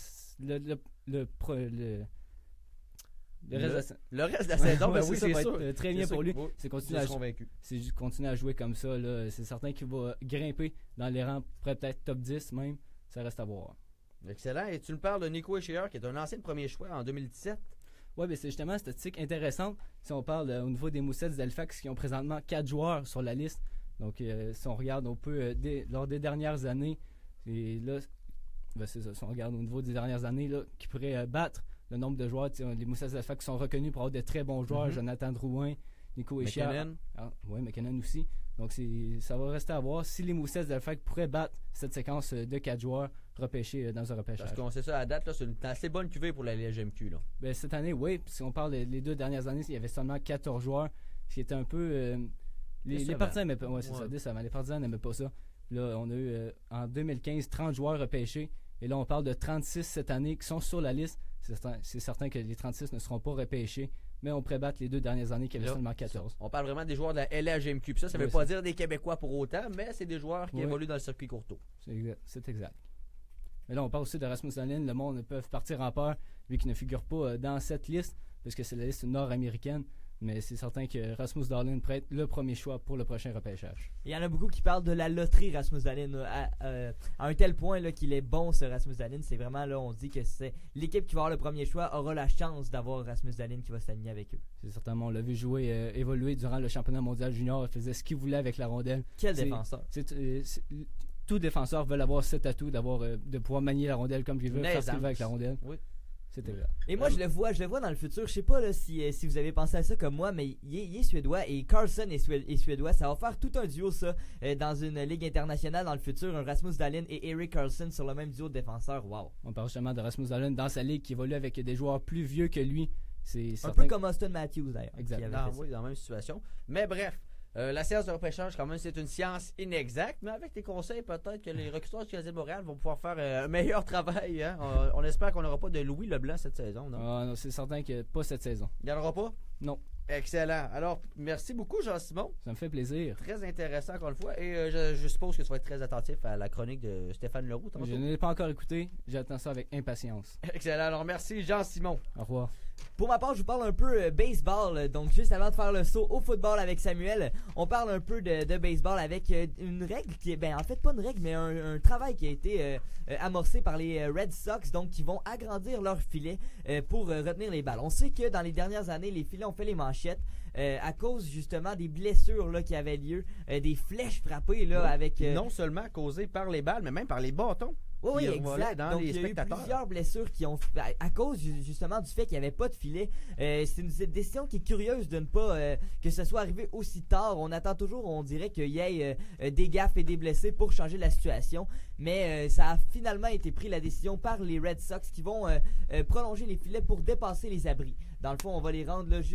le reste de la saison, oui, ça va sûr. être très bien pour lui. C'est continuer à jouer comme ça. Là, c'est certain qu'il va grimper dans les rangs, peut-être top 10 même. Ça reste à voir. Excellent. Et tu nous parles de Nico Hischier, qui est un ancien premier choix en 2017. Oui, mais c'est justement une statistique intéressante. Si on parle au niveau des Moussets d'Halifax qui ont présentement 4 joueurs sur la liste. Donc, si on regarde, on peut, lors des dernières années, et là, c'est ça, si on regarde au niveau des dernières années, là, qui pourraient battre le nombre de joueurs, les Moussets d'Halifax qui sont reconnus pour avoir de très bons joueurs, Jonathan Drouin, Nico Hischier. Oui, McKinnon aussi. Donc, ça va rester à voir si les Moussets d'Halifax pourraient battre cette séquence de 4 joueurs repêchés dans un repêchage. Parce qu'on sait ça à date, là, c'est une assez bonne cuvée pour la LHJMQ. Là. Cette année, oui. Si on parle des 2 dernières années, il y avait seulement 14 joueurs, ce qui était un peu... Les partisans n'aimaient pas, les partisans n'aimaient pas ça. Là, on a eu en 2015 30 joueurs repêchés. Et là, on parle de 36 cette année qui sont sur la liste. C'est certain que les 36 ne seront pas repêchés. Mais on pourrait battre les 2 dernières années qui avaient seulement 14. On parle vraiment des joueurs de la LHJMQ. Ça ne veut pas dire des Québécois pour autant, mais c'est des joueurs qui évoluent dans le circuit courto. C'est exact. Mais là, on parle aussi de Rasmus Dahlin. Le monde peut partir en peur, lui qui ne figure pas dans cette liste, puisque c'est la liste nord-américaine. Mais c'est certain que Rasmus Dahlin pourrait être le premier choix pour le prochain repêchage. Il y en a beaucoup qui parlent de la loterie Rasmus Dahlin à un tel point là, qu'il est bon ce Rasmus Dahlin. C'est vraiment là on dit que c'est l'équipe qui va avoir le premier choix aura la chance d'avoir Rasmus Dahlin qui va s'aligner avec eux. C'est certainement, on l'a vu jouer, évoluer durant le championnat mondial junior. Il faisait ce qu'il voulait avec la rondelle. Quel défenseur. Tout défenseur veut avoir cet atout de pouvoir manier la rondelle comme il veut, faire ce qu'il veut avec la rondelle. Oui. C'était vrai. Et moi, je le vois dans le futur. Je sais pas là, si vous avez pensé à ça comme moi, mais il est suédois et Carlson est suédois. Ça va faire tout un duo, ça, dans une ligue internationale dans le futur. Un Rasmus Dahlin et Erik Karlsson sur le même duo de défenseurs. Wow. On parle justement de Rasmus Dahlin dans sa ligue qui évolue avec des joueurs plus vieux que lui. C'est un peu comme Austin Matthews, d'ailleurs. Exactement. Oui, dans la même situation. Mais bref. La science de repêchage, quand même, c'est une science inexacte, mais avec tes conseils, peut-être que les recruteurs du Canadien de Montréal vont pouvoir faire un meilleur travail. Hein? On espère qu'on n'aura pas de Louis Leblanc cette saison, non? Non, c'est certain que pas cette saison. Il n'y en aura pas? Non. Excellent. Alors, merci beaucoup, Jean-Simon. Ça me fait plaisir. Très intéressant, encore une fois. Et je suppose que tu vas être très attentif à la chronique de Stéphane Leroux. Tantôt. Je ne l'ai pas encore écouté. J'attends ça avec impatience. Excellent. Alors, merci, Jean-Simon. Au revoir. Pour ma part, je vous parle un peu baseball. Donc, juste avant de faire le saut au football avec Samuel, on parle un peu de baseball avec une règle qui est, en fait, pas une règle, mais un travail qui a été amorcé par les Red Sox, donc qui vont agrandir leur filet pour retenir les balles. On sait que dans les dernières années, les filets ont fait les manchettes à cause justement des blessures là, qui avaient lieu, des flèches frappées là, avec... Non seulement causées par les balles, mais même par les bâtons. Oui, exact. Dans donc, les il y a eu spectateurs. plusieurs blessures qui ont, à cause justement du fait qu'il n'y avait pas de filet. C'est une décision qui est curieuse de ne pas que ce soit arrivé aussi tard. On attend toujours, on dirait qu'il y ait des gaffes et des blessés pour changer la situation. Mais ça a finalement été pris la décision par les Red Sox qui vont prolonger les filets pour dépasser les abris. Dans le fond, on va les rendre là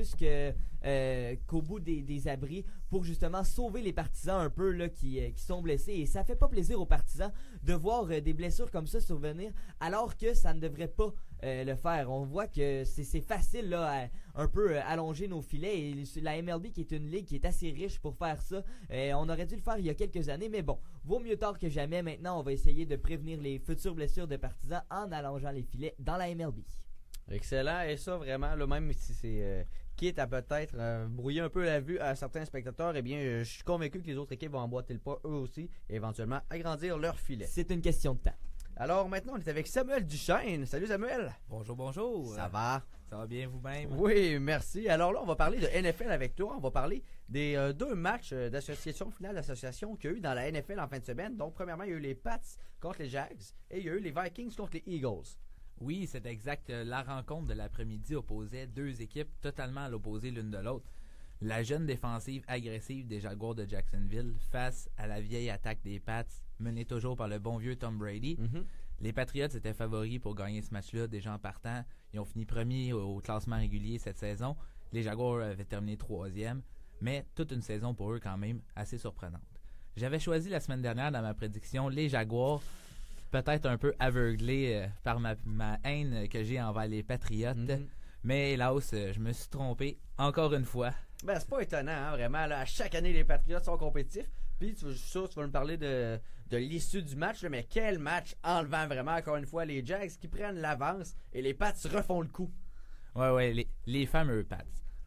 jusqu'au bout des abris pour justement sauver les partisans un peu là qui sont blessés. Et ça fait pas plaisir aux partisans de voir des blessures comme ça survenir alors que ça ne devrait pas le faire. On voit que c'est facile là un peu allonger nos filets et la MLB qui est une ligue qui est assez riche pour faire ça. On aurait dû le faire il y a quelques années, mais bon, vaut mieux tard que jamais. Maintenant, on va essayer de prévenir les futures blessures de partisans en allongeant les filets dans la MLB. Excellent. Et ça, vraiment, là, même si c'est quitte à peut-être brouiller un peu la vue à certains spectateurs, eh bien, je suis convaincu que les autres équipes vont emboîter le pas eux aussi et éventuellement agrandir leur filet. C'est une question de temps. Alors maintenant, on est avec Samuel Duchesne. Salut Samuel. Bonjour. Ça va? Ça va bien vous-même? Oui, merci. Alors là, on va parler de NFL avec toi. On va parler des deux matchs d'association, finale d'association qu'il y a eu dans la NFL en fin de semaine. Donc, premièrement, il y a eu les Pats contre les Jags et il y a eu les Vikings contre les Eagles. Oui, c'est exact. La rencontre de l'après-midi opposait deux équipes totalement à l'opposé l'une de l'autre. La jeune défensive agressive des Jaguars de Jacksonville face à la vieille attaque des Pats, menée toujours par le bon vieux Tom Brady. Mm-hmm. Les Patriots étaient favoris pour gagner ce match-là. Déjà en partant, ils ont fini premier au classement régulier cette saison. Les Jaguars avaient terminé 3e, mais toute une saison pour eux quand même assez surprenante. J'avais choisi la semaine dernière dans ma prédiction les Jaguars, peut-être un peu aveuglé par ma haine que j'ai envers les Patriots. Mm-hmm. Mais hélas, je me suis trompé encore une fois. Ben, c'est pas étonnant, hein, vraiment. Là, à chaque année, les Patriots sont compétitifs. Puis, tu vas nous parler de l'issue du match. Là, mais quel match enlevant vraiment, encore une fois, les Jags qui prennent l'avance et les Pats refont le coup. Ouais, les fameux Pats.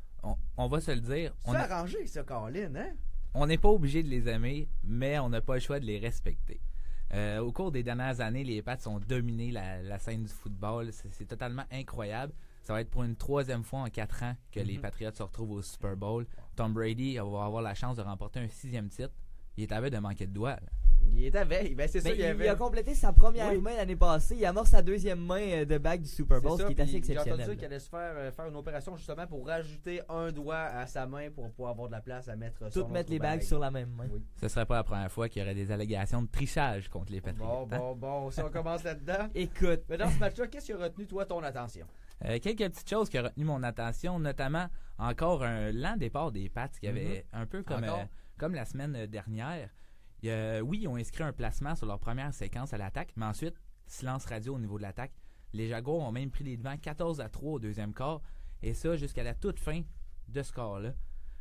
On va se le dire. C'est arrangé, ça, Colin, hein? On n'est pas obligé de les aimer, mais on n'a pas le choix de les respecter. Au cours des dernières années, les Pats ont dominé la scène du football. C'est totalement incroyable. Ça va être pour une 3e fois en 4 ans que les Patriots se retrouvent au Super Bowl. Tom Brady va avoir la chance de remporter un 6e titre. Il est à veille de manquer de doigts. Là. Il est à veille. Ben, c'est ça, il a complété sa première main l'année passée. Il amorce sa 2e main de bague du Super Bowl, ce qui est assez exceptionnel. J'ai entendu qu'il allait se faire une opération justement pour rajouter un doigt à sa main pour pouvoir avoir de la place à mettre toutes mettre les bagues sur la même main. Oui. Ce serait pas la première fois qu'il y aurait des allégations de trichage contre les Patriots. Bon, si on commence là-dedans. Écoute. Mais dans ce match-là, qu'est-ce qui a retenu, toi, ton attention? Quelques petites choses qui ont retenu mon attention, notamment encore un lent départ des Pats qui avait un peu comme la semaine dernière. Oui, ils ont inscrit un placement sur leur première séquence à l'attaque, mais ensuite, silence radio au niveau de l'attaque. Les Jaguars ont même pris les devants 14-3 au deuxième quart, et ça jusqu'à la toute fin de ce quart-là.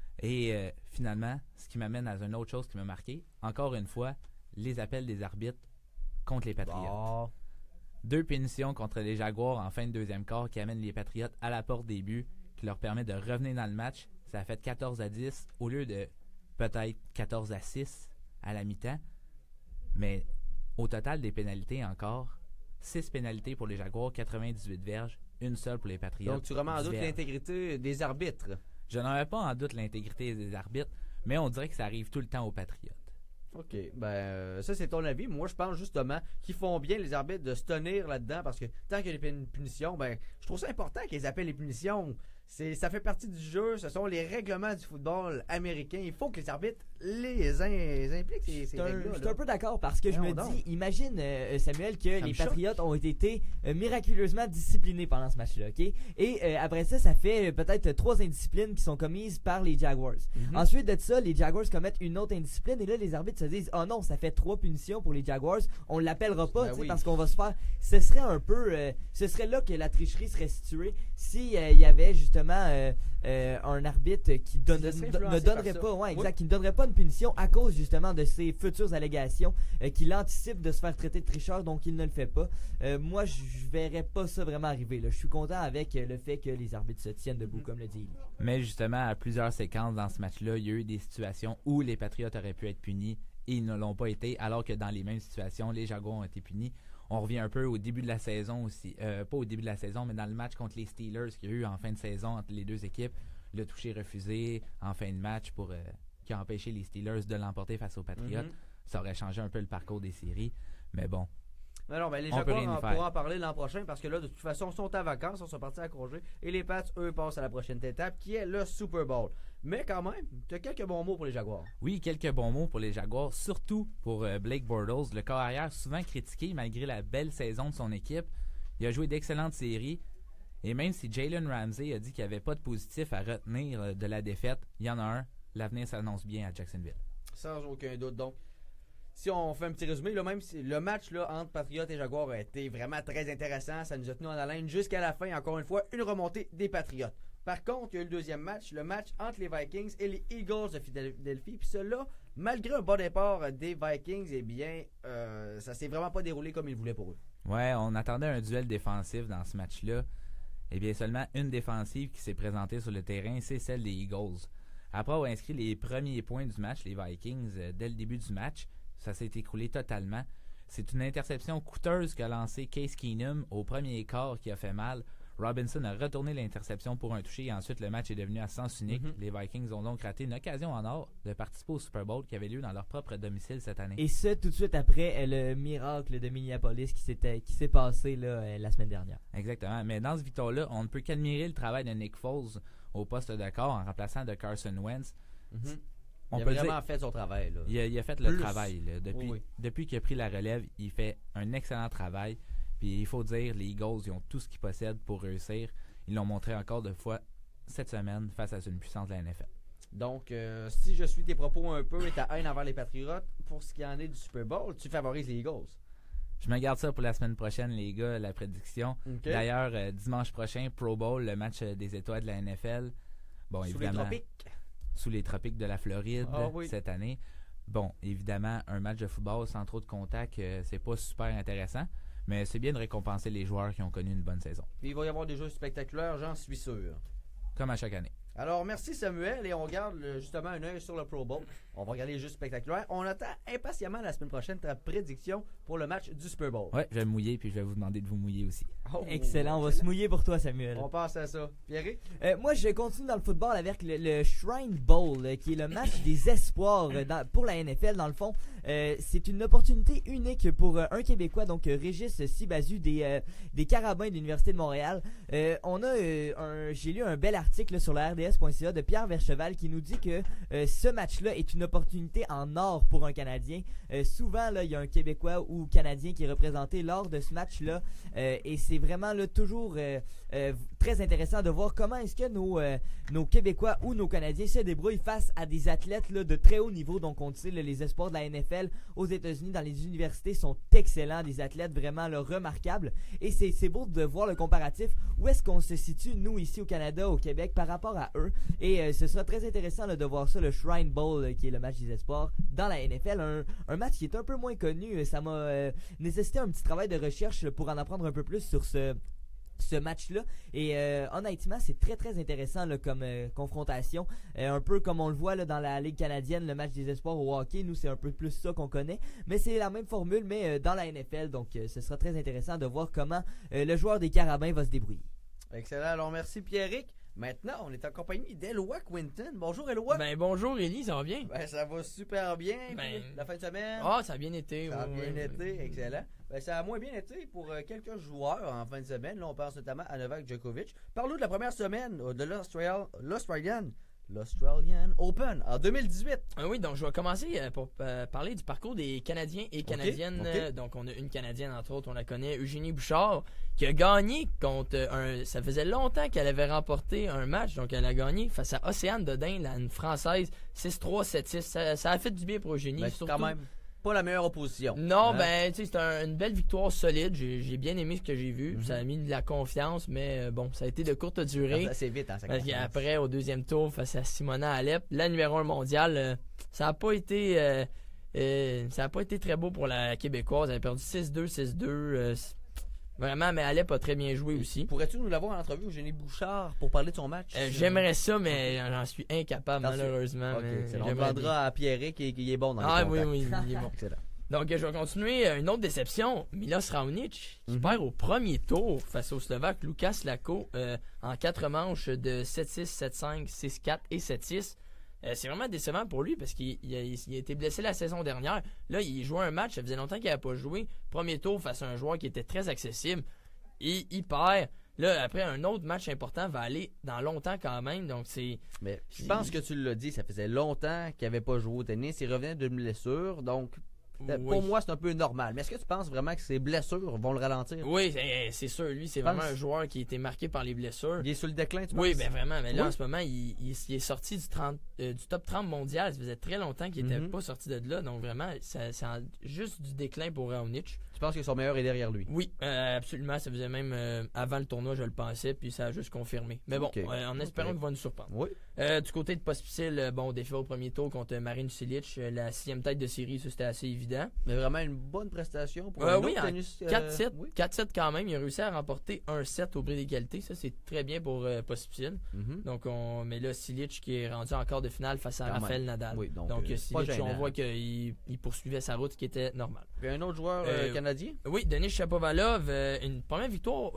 Et finalement, ce qui m'amène à une autre chose qui m'a marqué, encore une fois, les appels des arbitres contre les Patriots. 2 punitions contre les Jaguars en fin de deuxième quart qui amènent les Patriots à la porte des buts. qui leur permet de revenir dans le match. Ça a fait 14-10 au lieu de peut-être 14-6 à la mi-temps. Mais au total des pénalités encore, 6 pénalités pour les Jaguars, 98 verges, une seule pour les Patriots. Donc tu remets en doute l'intégrité des arbitres? Je n'en remets pas en doute l'intégrité des arbitres, mais on dirait que ça arrive tout le temps aux Patriots. OK. Ça, c'est ton avis. Moi, je pense justement qu'ils font bien, les arbitres, de se tenir là-dedans parce que tant qu'il y a des punitions, je trouve ça important qu'ils appellent les punitions. Ça fait partie du jeu. Ce sont les règlements du football américain. Il faut que les arbitres les impliquent, ces règles-là. Je suis un peu d'accord parce que je me dis, imagine, Samuel, que les Patriots ont été miraculeusement disciplinés pendant ce match-là. OK? Et après ça fait peut-être 3 indisciplines qui sont commises par les Jaguars. Ensuite de ça, les Jaguars commettent une autre indiscipline et là, les arbitres se disent, oh non, ça fait 3 punitions pour les Jaguars. On ne l'appellera pas parce qu'on va se faire... Ce serait un peu... ce serait là que la tricherie serait située s'il y avait justement un arbitre qui ne donnerait pas, qui ne donnerait pas une punition à cause justement de ces futures allégations, qu'il anticipe de se faire traiter de tricheur, donc il ne le fait pas. Moi, je verrais pas ça vraiment arriver. Là. Je suis content avec le fait que les arbitres se tiennent debout, comme le dit. Mais justement, à plusieurs séquences dans ce match-là, il y a eu des situations où les Patriots auraient pu être punis et ils ne l'ont pas été, alors que dans les mêmes situations, les Jaguars ont été punis. On revient un peu au début de la saison aussi. Pas au début de la saison, mais dans le match contre les Steelers qu'il y a eu en fin de saison entre les deux équipes. Le toucher refusé en fin de match qui a empêché les Steelers de l'emporter face aux Patriots. Ça aurait changé un peu le parcours des séries. Mais bon. Les Jaguars pourront en parler l'an prochain parce que là, de toute façon, ils sont en vacances, ils sont partis à congé. Et les Pats, eux, passent à la prochaine étape qui est le Super Bowl. Mais quand même, tu as quelques bons mots pour les Jaguars. Oui, quelques bons mots pour les Jaguars, surtout pour Blake Bortles, le corps arrière souvent critiqué malgré la belle saison de son équipe. Il a joué d'excellentes séries. Et même si Jalen Ramsey a dit qu'il n'y avait pas de positif à retenir de la défaite, il y en a un. L'avenir s'annonce bien à Jacksonville. Sans aucun doute. Donc, si on fait un petit résumé, là, même si le match là, entre Patriots et Jaguars a été vraiment très intéressant, ça nous a tenu en haleine jusqu'à la fin. Encore une fois, une remontée des Patriots. Par contre, il y a eu le deuxième match, le match entre les Vikings et les Eagles de Philadelphie. Puis cela, malgré un bon départ des Vikings, ça s'est vraiment pas déroulé comme ils voulaient pour eux. Ouais, on attendait un duel défensif dans ce match-là. Eh bien, seulement une défensive qui s'est présentée sur le terrain, c'est celle des Eagles. Après avoir inscrit les premiers points du match, les Vikings, dès le début du match, ça s'est écroulé totalement. C'est une interception coûteuse qu'a lancée Case Keenum au premier quart qui a fait mal. Robinson a retourné l'interception pour un toucher et ensuite le match est devenu à sens unique. Les Vikings ont donc raté une occasion en or de participer au Super Bowl qui avait lieu dans leur propre domicile cette année. Et ce, tout de suite après le miracle de Minneapolis qui s'est passé là, la semaine dernière. Exactement. Mais dans ce victoire-là, on ne peut qu'admirer le travail de Nick Foles au poste de corps en remplaçant de Carson Wentz. Il a vraiment fait son travail. Là. Il a fait le travail. Là. Depuis qu'il a pris la relève, il fait un excellent travail. Puis il faut dire, les Eagles, ils ont tout ce qu'ils possèdent pour réussir. Ils l'ont montré encore de fois cette semaine face à une puissance de la NFL. Donc, si je suis tes propos un peu et ta haine envers les Patriots, pour ce qui en est du Super Bowl, tu favorises les Eagles? Je me garde ça pour la semaine prochaine, les gars, la prédiction. Okay. D'ailleurs, dimanche prochain, Pro Bowl, le match des étoiles de la NFL. Bon, sous évidemment, les tropiques? Sous les tropiques de la Floride cette année. Bon, évidemment, un match de football sans trop de contact, c'est pas super intéressant. Mais c'est bien de récompenser les joueurs qui ont connu une bonne saison. Puis il va y avoir des jeux spectaculaires, j'en suis sûr. Comme à chaque année. Alors, merci Samuel, et on garde justement un œil sur le Pro Bowl. On va regarder les jeux spectaculaires. On attend impatiemment la semaine prochaine ta prédiction pour le match du Super Bowl. Ouais, je vais me mouiller, puis je vais vous demander de vous mouiller aussi. Excellent, on va se mouiller pour toi, Samuel. On passe à ça. Pierre? Moi, je continue dans le football avec le Shrine Bowl, qui est le match des espoirs pour la NFL. Dans le fond, c'est une opportunité unique pour un Québécois, donc Régis Sibazu des Carabins de l'Université de Montréal. J'ai lu un bel article sur la RDS.ca de Pierre Vercheval qui nous dit que ce match-là est une opportunité en or pour un Canadien. Souvent, il y a un Québécois ou Canadien qui est représenté lors de ce match-là, et c'est vraiment là, toujours très intéressant de voir comment est-ce que nos Québécois ou nos Canadiens se débrouillent face à des athlètes là, de très haut niveau. Donc on sait, les espoirs de la NFL aux États-Unis dans les universités sont excellents, des athlètes vraiment là, remarquables, et c'est beau de voir le comparatif. Où est-ce qu'on se situe, nous, ici au Canada, au Québec, par rapport à eux, et ce sera très intéressant là, de voir ça, le Shrine Bowl, qui est le match des espoirs dans la NFL, un match qui est un peu moins connu. Ça m'a nécessité un petit travail de recherche pour en apprendre un peu plus sur ce ce match-là. Et honnêtement, c'est très très intéressant là, comme confrontation. Un peu comme on le voit là, dans la Ligue canadienne, le match des espoirs au hockey. Nous, c'est un peu plus ça qu'on connaît. Mais c'est la même formule, mais dans la NFL. Donc, ce sera très intéressant de voir comment le joueur des Carabins va se débrouiller. Excellent. Alors, merci Pierrick. Maintenant, on est en compagnie d'Éloi Quinton. Bonjour Éloi. Ben bonjour Élie, ça va bien? Ben ça va super bien. La fin de semaine? Ah, ça a bien été. Ça a bien été, excellent. Ben, ça a moins bien été pour quelques joueurs en fin de semaine. Là, on pense notamment à Novak Djokovic. Parlons de la première semaine de l'Australian Open en 2018. Oui, donc je vais commencer pour parler du parcours des Canadiens et Canadiennes. Okay. Donc on a une Canadienne, entre autres, on la connaît, Eugénie Bouchard, qui a gagné contre ça faisait longtemps qu'elle avait remporté un match, donc elle a gagné face à Océane Dodin, une Française, 6-3, 7-6. Ça a fait du bien pour Eugénie. Ben, surtout, quand même pas la meilleure opposition. Non, ben, tu sais, c'est une belle victoire solide. J'ai bien aimé ce que j'ai vu. Ça a mis de la confiance, mais bon, ça a été de courte durée. C'est vite, hein, ça parce qu'après, au deuxième tour, face à Simona Halep, la numéro 1 mondiale, ça n'a pas été très beau pour la Québécoise. Elle a perdu 6-2, 6-2. Vraiment, mais Halep a très bien joué aussi. Pourrais-tu nous l'avoir en entrevue, Eugénie Bouchard, pour parler de son match? J'aimerais ça, mais j'en suis incapable, malheureusement. Okay, on demandera à Pierrick qui est bon dans les contacts. Oui, il est bon. Donc, je vais continuer. Une autre déception, Milos Raonic, qui perd au premier tour face au Slovaque Lukas Lako en 4 manches de 7-6, 7-5, 6-4 et 7-6. C'est vraiment décevant pour lui parce qu'il a été blessé la saison dernière. Là, il jouait un match, ça faisait longtemps qu'il n'avait pas joué. Premier tour face à un joueur qui était très accessible. Et il perd. Là, après, un autre match important va aller dans longtemps quand même. Donc, Mais je pense que tu l'as dit, ça faisait longtemps qu'il n'avait pas joué au tennis. Il revenait d'une blessure. Donc, pour moi, c'est un peu normal. Mais est-ce que tu penses vraiment que ses blessures vont le ralentir? Oui, c'est sûr. Lui, c'est vraiment un joueur qui a été marqué par les blessures. Il est sur le déclin, tu penses? Oui, ben vraiment. Mais là, en ce moment, il est sorti du top 30 mondial. Ça faisait très longtemps qu'il n'était pas sorti de là. Donc, vraiment, c'est juste du déclin pour Raonic. Tu penses que son meilleur est derrière lui? Oui, absolument. Ça faisait même avant le tournoi, je le pensais. Puis ça a juste confirmé. Mais bon, en espérant qu'il va nous surprendre. Oui. Du côté de Pospisil, défi au premier tour contre Marin Cilic. La 6e tête de série, ça, c'était assez évident. Mais vraiment une bonne prestation pour un autre tennis. 4-7 quand même. Il a réussi à remporter un set au bris d'égalité. Ça, c'est très bien pour Pospisil. Donc, mais là, Cilic qui est rendu en quart de finale face à Rafael Nadal. Oui, donc Cilic, on voit qu'il poursuivait sa route qui était normale. Puis un autre joueur canadien? Oui, Denis Shapovalov, une première victoire,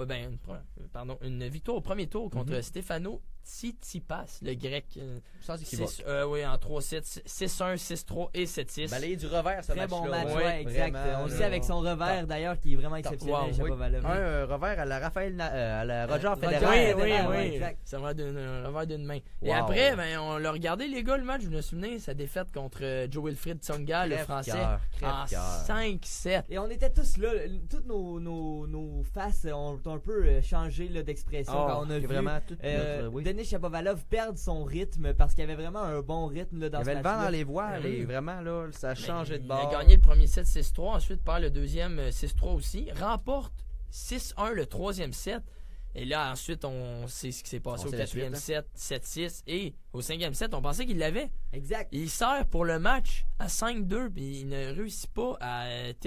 une victoire au premier tour contre Stefano Tsitsipas, le grec. Sans équivoque. Oui, en 3-7, 6-1, 6-3 et 7-6. Balayé du revers, ce match-là. Très bon match, ouais, exact. On le sait avec son revers, d'ailleurs, qui est vraiment exceptionnel, Shapovalov. Un revers à la Roger Federer. Oui. C'est un revers d'une main. Et après, on l'a regardé, les gars, le match, je me souviens, sa défaite contre Joe Wilfried Tsonga, le français, en 5-7. Et on était tous là, toutes nos faces ont un peu changé d'expression quand on a vu vraiment Denis Shapovalov perdre son rythme parce qu'il y avait vraiment un bon rythme là, dans ce match. Il avait le vent dans les voiles et vraiment là, ça a changé de bord. Il a gagné le premier set 6-3, ensuite perd le deuxième 6-3 aussi, remporte 6-1 le troisième set. Et là, ensuite, on sait ce qui s'est passé au 4e set, 7-6. Et au 5e set, on pensait qu'il l'avait. Exact. Il sert pour le match à 5-2, puis il ne réussit pas à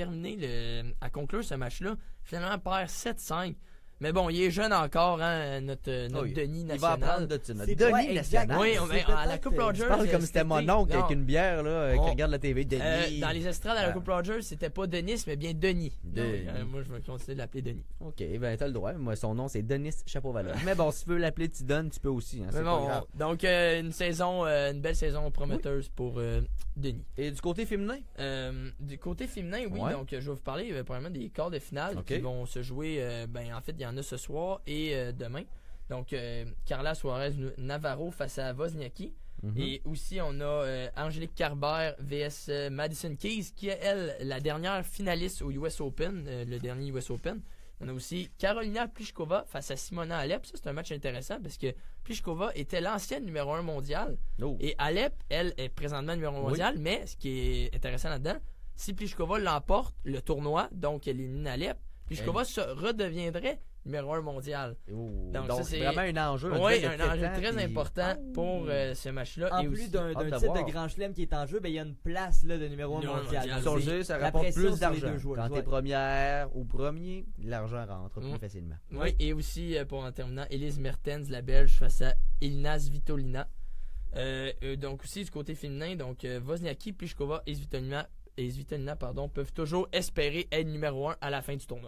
à conclure ce match-là. Finalement, il perd 7-5. Mais bon, il est jeune encore, hein, notre Denis national. Il va apprendre de Denis national. Oui, à la Coupe Rogers. Je parle comme si c'était mon oncle avec une bière là, qui regarde la TV. Denis. Dans les estrades à la Coupe Rogers, c'était pas Denis, mais bien Denis. Moi, je vais continuer de l'appeler Denis. Ok, ben t'as le droit. Moi, son nom, c'est Denis Shapovalov. Mais bon, si tu veux l'appeler Tidon, tu peux aussi. Hein, c'est pas grave. Donc, une belle saison prometteuse pour Denis. Et du côté féminin? Du côté féminin, oui. Donc, je vais vous parler probablement des quarts de finale qui vont se jouer. En fait, il y en a ce soir et demain. Donc, Carla Suarez Navarro face à Wozniacki. Et aussi, on a Angélique Kerber vs Madison Keys, qui est, elle, la dernière finaliste au US Open, le dernier US Open. On a aussi Karolina Pliskova face à Simona Halep. Ça, c'est un match intéressant parce que Pliskova était l'ancienne numéro 1 mondiale. Et Halep, elle, est présentement numéro 1 mondiale. Mais ce qui est intéressant là-dedans, si Pliskova l'emporte, le tournoi, donc elle élimine Halep, Pliskova redeviendrait numéro 1 mondial. Donc ça, c'est vraiment un enjeu. Oui, un enjeu très important pour ce match-là. En plus d'un titre de Grand Chelem qui est en jeu, il y a une place là, de numéro 1 mondial. Sur le jeu, ça rapporte plus d'argent. Quand t'es première ou premier, l'argent rentre plus facilement. Oui, et aussi, en terminant, Elise Mertens, la Belge, face à Elina Svitolina. Donc aussi du côté féminin, donc Wozniacki, Pliskova et Svitolina peuvent toujours espérer être numéro 1 à la fin du tournoi.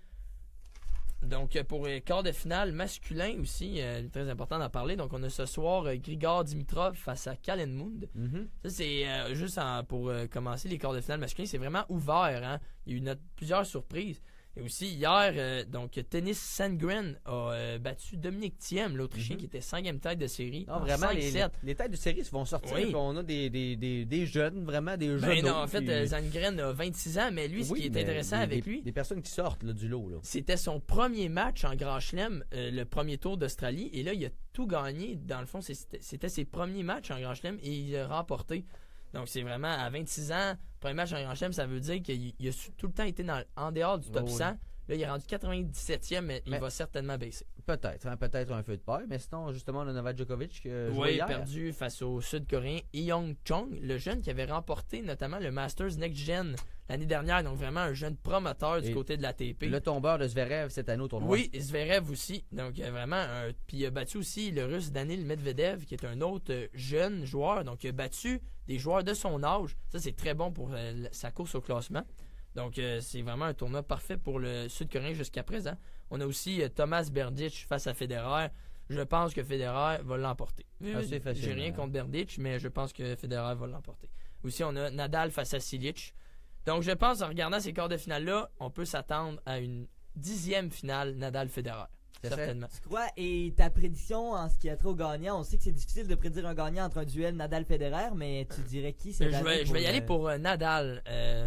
Donc pour les quarts de finale masculin aussi, très important d'en parler. Donc on a ce soir Grigor Dimitrov face à Kallenmund. Ça c'est juste pour commencer les quarts de finale masculin, c'est vraiment ouvert. Hein? Il y a eu plusieurs surprises. Et aussi, hier, Tennis Sandgren a battu Dominique Thiem, l'Autrichien, qui était 5e tête de série. Non, vraiment, les têtes de série vont sortir. Oui. On a des jeunes, vraiment des jeunes. Non, en fait, Sandgren a 26 ans, mais lui, ce qui est intéressant avec lui... Des personnes qui sortent là, du lot. Là. C'était son premier match en Grand Chelem, le premier tour d'Australie. Et là, il a tout gagné. Dans le fond, c'était ses premiers matchs en Grand Chelem et il a remporté. Donc, c'est vraiment à 26 ans, premier match en Grand Chelem, ça veut dire qu'il a tout le temps été en dehors du top 100. Là, il est rendu 97e, mais il va certainement baisser. Peut-être un feu de paille, mais sinon, justement, le Novak Djokovic il a perdu face au Sud-Coréen Hyung Chong, le jeune qui avait remporté notamment le Masters Next Gen l'année dernière, donc vraiment un jeune promoteur du côté de l'ATP. Le tombeur de Zverev cette année au tournoi. Oui, Zverev aussi, donc vraiment, puis il a battu aussi le Russe Danil Medvedev, qui est un autre jeune joueur, donc il a battu des joueurs de son âge, ça c'est très bon pour sa course au classement. Donc, c'est vraiment un tournoi parfait pour le Sud-Coréen jusqu'à présent. On a aussi Thomas Berdych face à Federer. Je pense que Federer va l'emporter. J'ai rien contre Berdych, mais je pense que Federer va l'emporter. Aussi, on a Nadal face à Cilic. Donc, je pense, en regardant ces quarts de finale-là, on peut s'attendre à une 10e finale Nadal-Federer. Certainement. Tu crois, et ta prédiction en ce qui a trait au gagnant, on sait que c'est difficile de prédire un gagnant entre un duel Nadal-Federer, mais tu dirais qui c'est? Je vais y aller pour Nadal.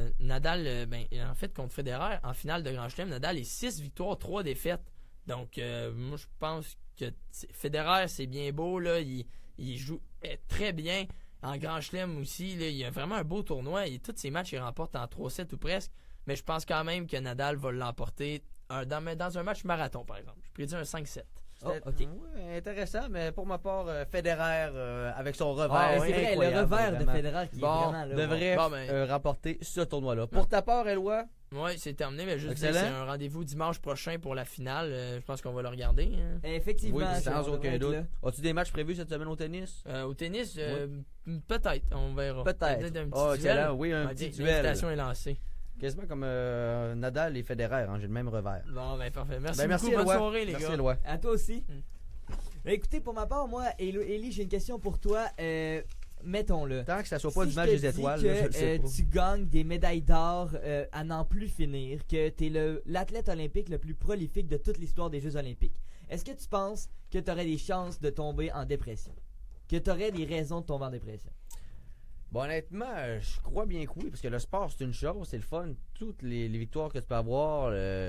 Nadal, en fait, contre Federer, en finale de Grand Chelem, Nadal est 6 victoires, 3 défaites. Donc, moi, je pense que Federer, c'est bien beau, là, il joue très bien. En Grand Chelem aussi, là, il y a vraiment un beau tournoi. Et tous ses matchs, il remporte en 3-7 ou presque. Mais je pense quand même que Nadal va l'emporter dans un match marathon, par exemple. Je prédis un 5-7. Okay. Ouais, intéressant, mais pour ma part, Federer avec son revers. C'est vrai, le revers de Federer qui devrait remporter ce tournoi-là. Pour ta part, Éloi? Oui, c'est terminé, mais juste dire, c'est un rendez-vous dimanche prochain pour la finale. Je pense qu'on va le regarder. Hein. Effectivement. Oui, sans aucun doute. As-tu des matchs prévus cette semaine au tennis? Au tennis, peut-être, on verra. Peut-être. Un petit duel. Oui, un petit duel. L'invitation est lancée. Quasiment comme Nadal et Federer, hein, j'ai le même revers. Bon, parfait. Merci beaucoup, bonne soirée, les gars. Merci, Éloi. À toi aussi. Écoutez, pour ma part, moi, Élie, j'ai une question pour toi. Mettons-le. Tant que ça soit pas du match des étoiles, je le sais pas. Tu gagnes des médailles d'or à n'en plus finir, que tu es l'athlète olympique le plus prolifique de toute l'histoire des Jeux olympiques. Est-ce que tu penses que tu aurais des chances de tomber en dépression? Que tu aurais des raisons de tomber en dépression? Bon, honnêtement, je crois bien que oui, parce que le sport, c'est une chose, c'est le fun. Toutes les victoires que tu peux avoir,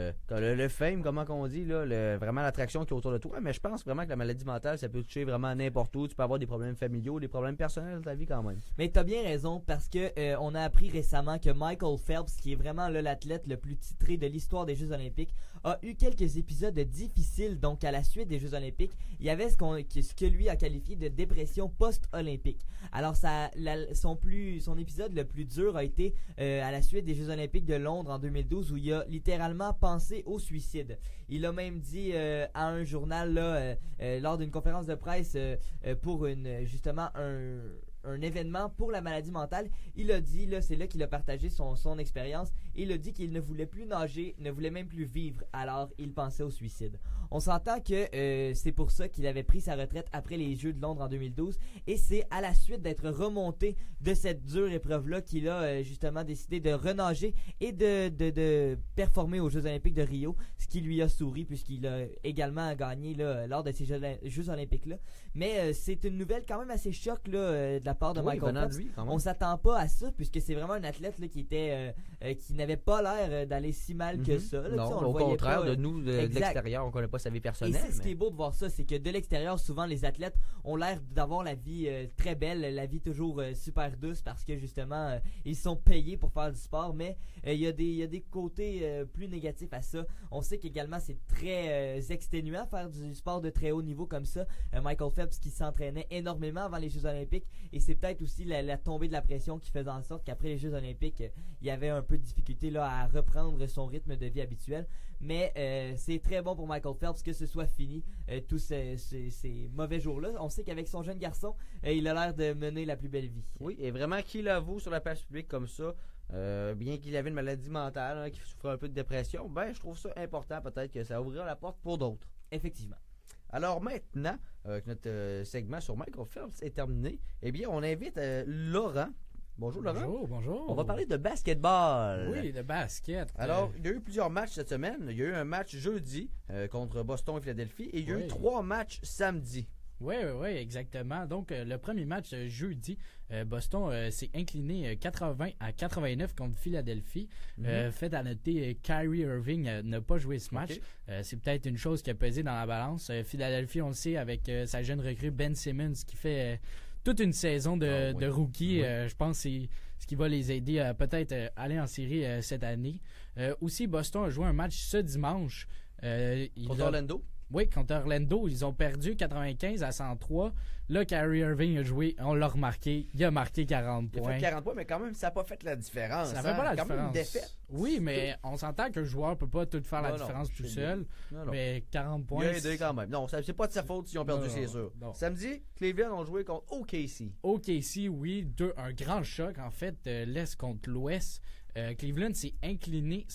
le fame, comment qu'on dit, là, vraiment l'attraction qui est autour de toi. Mais je pense vraiment que la maladie mentale, ça peut toucher vraiment n'importe où. Tu peux avoir des problèmes familiaux, des problèmes personnels de ta vie quand même. Mais tu as bien raison, parce que on a appris récemment que Michael Phelps, qui est vraiment l'athlète le plus titré de l'histoire des Jeux olympiques, a eu quelques épisodes difficiles. Donc, à la suite des Jeux olympiques, il y avait ce que lui a qualifié de dépression post-olympique. Alors, son épisode le plus dur a été à la suite des Jeux olympiques de Londres en 2012, où il a littéralement pensé au suicide. Il a même dit à un journal là, lors d'une conférence de presse pour justement un événement pour la maladie mentale, il a dit, là, c'est là qu'il a partagé son expérience, et il a dit qu'il ne voulait plus nager, ne voulait même plus vivre, alors il pensait au suicide. On s'entend que c'est pour ça qu'il avait pris sa retraite après les Jeux de Londres en 2012, et c'est à la suite d'être remonté de cette dure épreuve-là qu'il a justement décidé de renager et de performer aux Jeux olympiques de Rio, ce qui lui a souri puisqu'il a également gagné là, lors de ces Jeux olympiques-là. Mais c'est une nouvelle quand même assez choc là, de la part de Michael Phelps. On s'attend pas à ça puisque c'est vraiment un athlète là, qui n'avait pas l'air d'aller si mal que ça. Là, non, au contraire, de nous, de l'extérieur, on ne connaît pas sa vie personnelle. Et ce qui est beau de voir ça, c'est que de l'extérieur, souvent, les athlètes ont l'air d'avoir la vie très belle, la vie toujours super douce parce que, justement, ils sont payés pour faire du sport, mais il y a des côtés plus négatifs à ça. On sait qu'également, c'est très exténuant faire du sport de très haut niveau comme ça. Michael Phelps qui s'entraînait énormément avant les Jeux Olympiques, et c'est peut-être aussi la tombée de la pression qui faisait en sorte qu'après les Jeux Olympiques, il y avait un peu de difficulté là, à reprendre son rythme de vie habituel. Mais c'est très bon pour Michael Phelps que ce soit fini, tous ces mauvais jours-là. On sait qu'avec son jeune garçon, il a l'air de mener la plus belle vie. Oui, et vraiment, qui l'avoue sur la place publique comme ça, bien qu'il avait une maladie mentale, qu'il souffrait un peu de dépression, ben je trouve ça important, peut-être que ça ouvrira la porte pour d'autres. Effectivement. Alors maintenant, que notre segment sur Michael Phelps est terminé, eh bien on invite Laurent. Bonjour Laurent. Bonjour. On va parler de basketball. Oui, de basket. Alors, il y a eu plusieurs matchs cette semaine. Il y a eu un match jeudi contre Boston et Philadelphie, et il y a eu 3 matchs samedi. Oui, exactement. Donc, le premier match jeudi, Boston s'est incliné 80-89 contre Philadelphie. Fait à noter, Kyrie Irving n'a pas joué ce match. C'est peut-être une chose qui a pesé dans la balance. Philadelphie, on le sait, avec sa jeune recrue Ben Simmons qui fait toute une saison de rookie. Je pense que c'est ce qui va les aider à peut-être aller en série cette année. Aussi, Boston a joué un match ce dimanche. Contre Orlando? Oui, contre Orlando, ils ont perdu 95-103. Là, Kyrie Irving a joué, on l'a remarqué, il a marqué 40 points. Il a fait 40 points, mais quand même, ça n'a pas fait la différence. Ça fait pas la quand différence. Même une défaite. Oui, mais on s'entend qu'un joueur ne peut pas tout faire la différence tout seul. Non. Mais 40 points. Il a aidé quand même. Non, c'est pas de sa faute s'ils ont perdu, c'est sûr. Non. Samedi, Cleveland ont joué contre OKC. OKC, oui, un grand choc, en fait, l'Est contre l'Ouest. Cleveland s'est incliné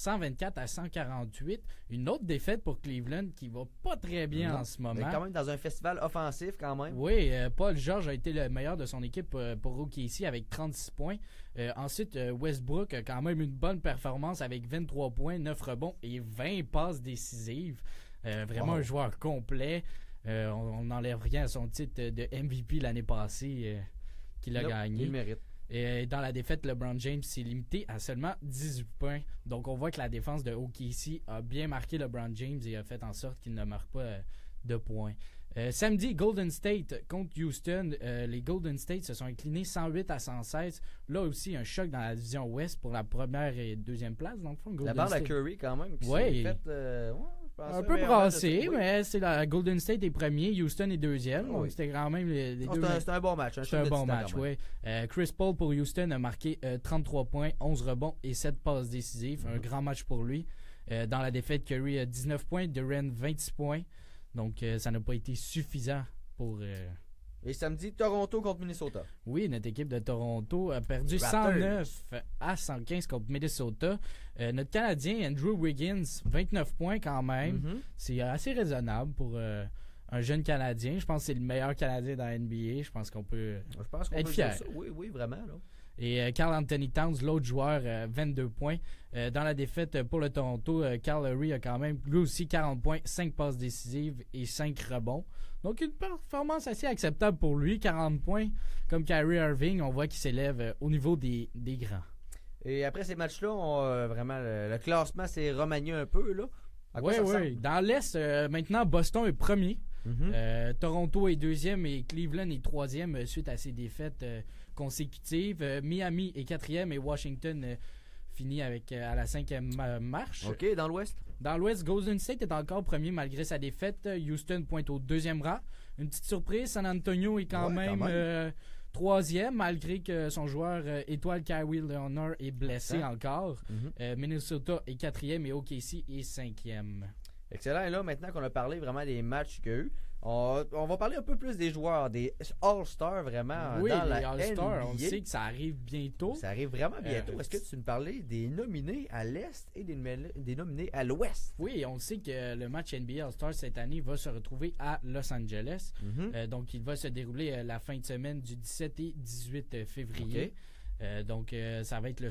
124-148. Une autre défaite pour Cleveland qui va pas très bien en ce moment. Mais quand même dans un festival offensif quand même. Oui, Paul George a été le meilleur de son équipe pour OKC avec 36 points. Ensuite, Westbrook a quand même une bonne performance avec 23 points, 9 rebonds et 20 passes décisives. Vraiment un joueur complet. On n'enlève rien à son titre de MVP l'année passée qu'il a gagné. Il le mérite. Et dans la défaite, LeBron James s'est limité à seulement 18 points. Donc, on voit que la défense de OKC a bien marqué LeBron James et a fait en sorte qu'il ne marque pas de points. Samedi, Golden State contre Houston. Les Golden State se sont inclinés 108-116. Là aussi, un choc dans la division Ouest pour la première et deuxième place, dans le fond. La barre de Curry, quand même, qui s'est faite... un peu brassé, mais c'est la Golden State est premier, Houston est deuxième. Oui. Donc c'était quand même les deux. C'était un bon match. C'était un bon match, oui. Chris Paul pour Houston a marqué 33 points, 11 rebonds et 7 passes décisives. Un grand match pour lui. Dans la défaite, Curry a 19 points, Durant 26 points. Donc ça n'a pas été suffisant pour... Et samedi, Toronto contre Minnesota. Oui, notre équipe de Toronto a perdu 109-115 contre Minnesota. Notre Canadien, Andrew Wiggins, 29 points quand même. C'est assez raisonnable pour un jeune Canadien. Je pense que c'est le meilleur Canadien dans la NBA. Je pense qu'on peut être fier. Oui, vraiment. Là. Et Karl Anthony Towns, l'autre joueur, 22 points. Dans la défaite pour le Toronto, Kyle Lowry a quand même lui aussi 40 points, 5 passes décisives et 5 rebonds. Donc une performance assez acceptable pour lui, 40 points. Comme Kyrie Irving, on voit qu'il s'élève au niveau des grands. Et après ces matchs-là, vraiment le classement s'est remanié un peu. Là. Oui. Dans l'Est, maintenant, Boston est premier. Toronto est deuxième et Cleveland est troisième suite à ses défaites consécutives. Miami est quatrième et Washington finit avec à la 5e marche. OK, dans l'Ouest? Dans l'Ouest, Golden State est encore premier malgré sa défaite. Houston pointe au 2e rang. Une petite surprise, San Antonio est quand même 3e malgré que son joueur étoile Kawhi Leonard est blessé encore. Minnesota est 4e et OKC est 5e. Excellent. Et là, maintenant qu'on a parlé vraiment des matchs qu'il y a eu, on va parler un peu plus des joueurs, des All-Stars vraiment oui, dans les la All-Stars, NBA. on sait que ça arrive bientôt. Ça arrive vraiment bientôt. Est-ce que tu nous parlais des nominés à l'Est et des nominés à l'Ouest? Oui, on sait que le match NBA All-Stars cette année va se retrouver à Los Angeles. Donc, il va se dérouler la fin de semaine du 17 et 18 février. Donc, ça va être le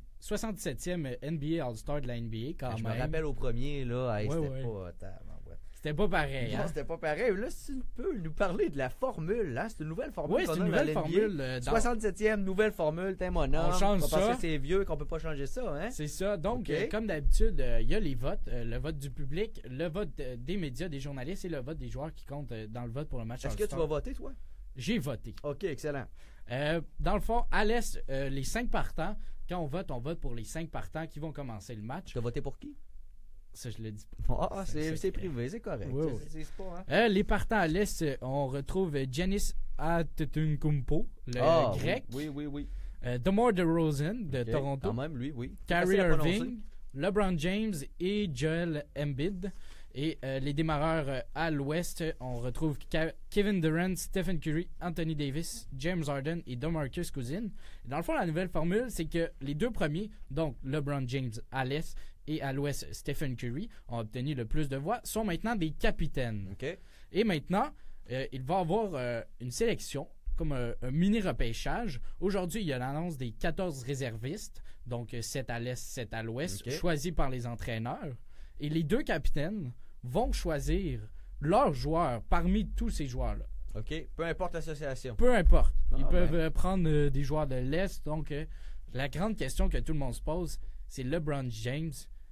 67e NBA All-Star de la NBA quand même. Je me rappelle au premier, là, c'était pas... C'était pas pareil. Non, c'était pas pareil. Là, si tu peux nous parler de la formule, hein? C'est une nouvelle formule. Oui, c'est une nouvelle formule. 67e nouvelle formule, t'es mon homme. On change ça. Parce que c'est vieux qu'on peut pas changer ça, hein? C'est ça. Donc, comme d'habitude, il y a les votes. Le vote du public, le vote des médias, des journalistes et le vote des joueurs qui comptent dans le vote pour le match. Est-ce que tu vas voter, toi? J'ai voté. OK, excellent. Dans le fond, à l'Est, les 5 partants, quand on vote pour les 5 partants qui vont commencer le match. Tu as voté pour qui? Ça, je le dis pas. Ah, c'est privé, c'est correct. Oui, c'est pas, hein? Les partants à l'Est, on retrouve Giannis Antetokounmpo, le grec. Oui. DeMar DeRozan de Toronto. Quand même, lui, oui. Kyrie Irving, LeBron James et Joel Embiid. Et les démarreurs à l'Ouest, on retrouve Kevin Durant, Stephen Curry, Anthony Davis, James Harden et DeMarcus Cousins. Dans le fond, la nouvelle formule, c'est que les 2 premiers, donc LeBron James à l'Est et à l'Ouest, Stephen Curry, ont obtenu le plus de voix, sont maintenant des capitaines. Okay. Et maintenant, il va y avoir une sélection, comme un mini-repêchage. Aujourd'hui, il y a l'annonce des 14 réservistes, donc 7 à l'Est, 7 à l'Ouest, choisis par les entraîneurs. Et les 2 capitaines vont choisir leurs joueurs parmi tous ces joueurs-là. OK. Peu importe l'association. Peu importe. Ils peuvent prendre des joueurs de l'Est. Donc, la grande question que tout le monde se pose, c'est LeBron James.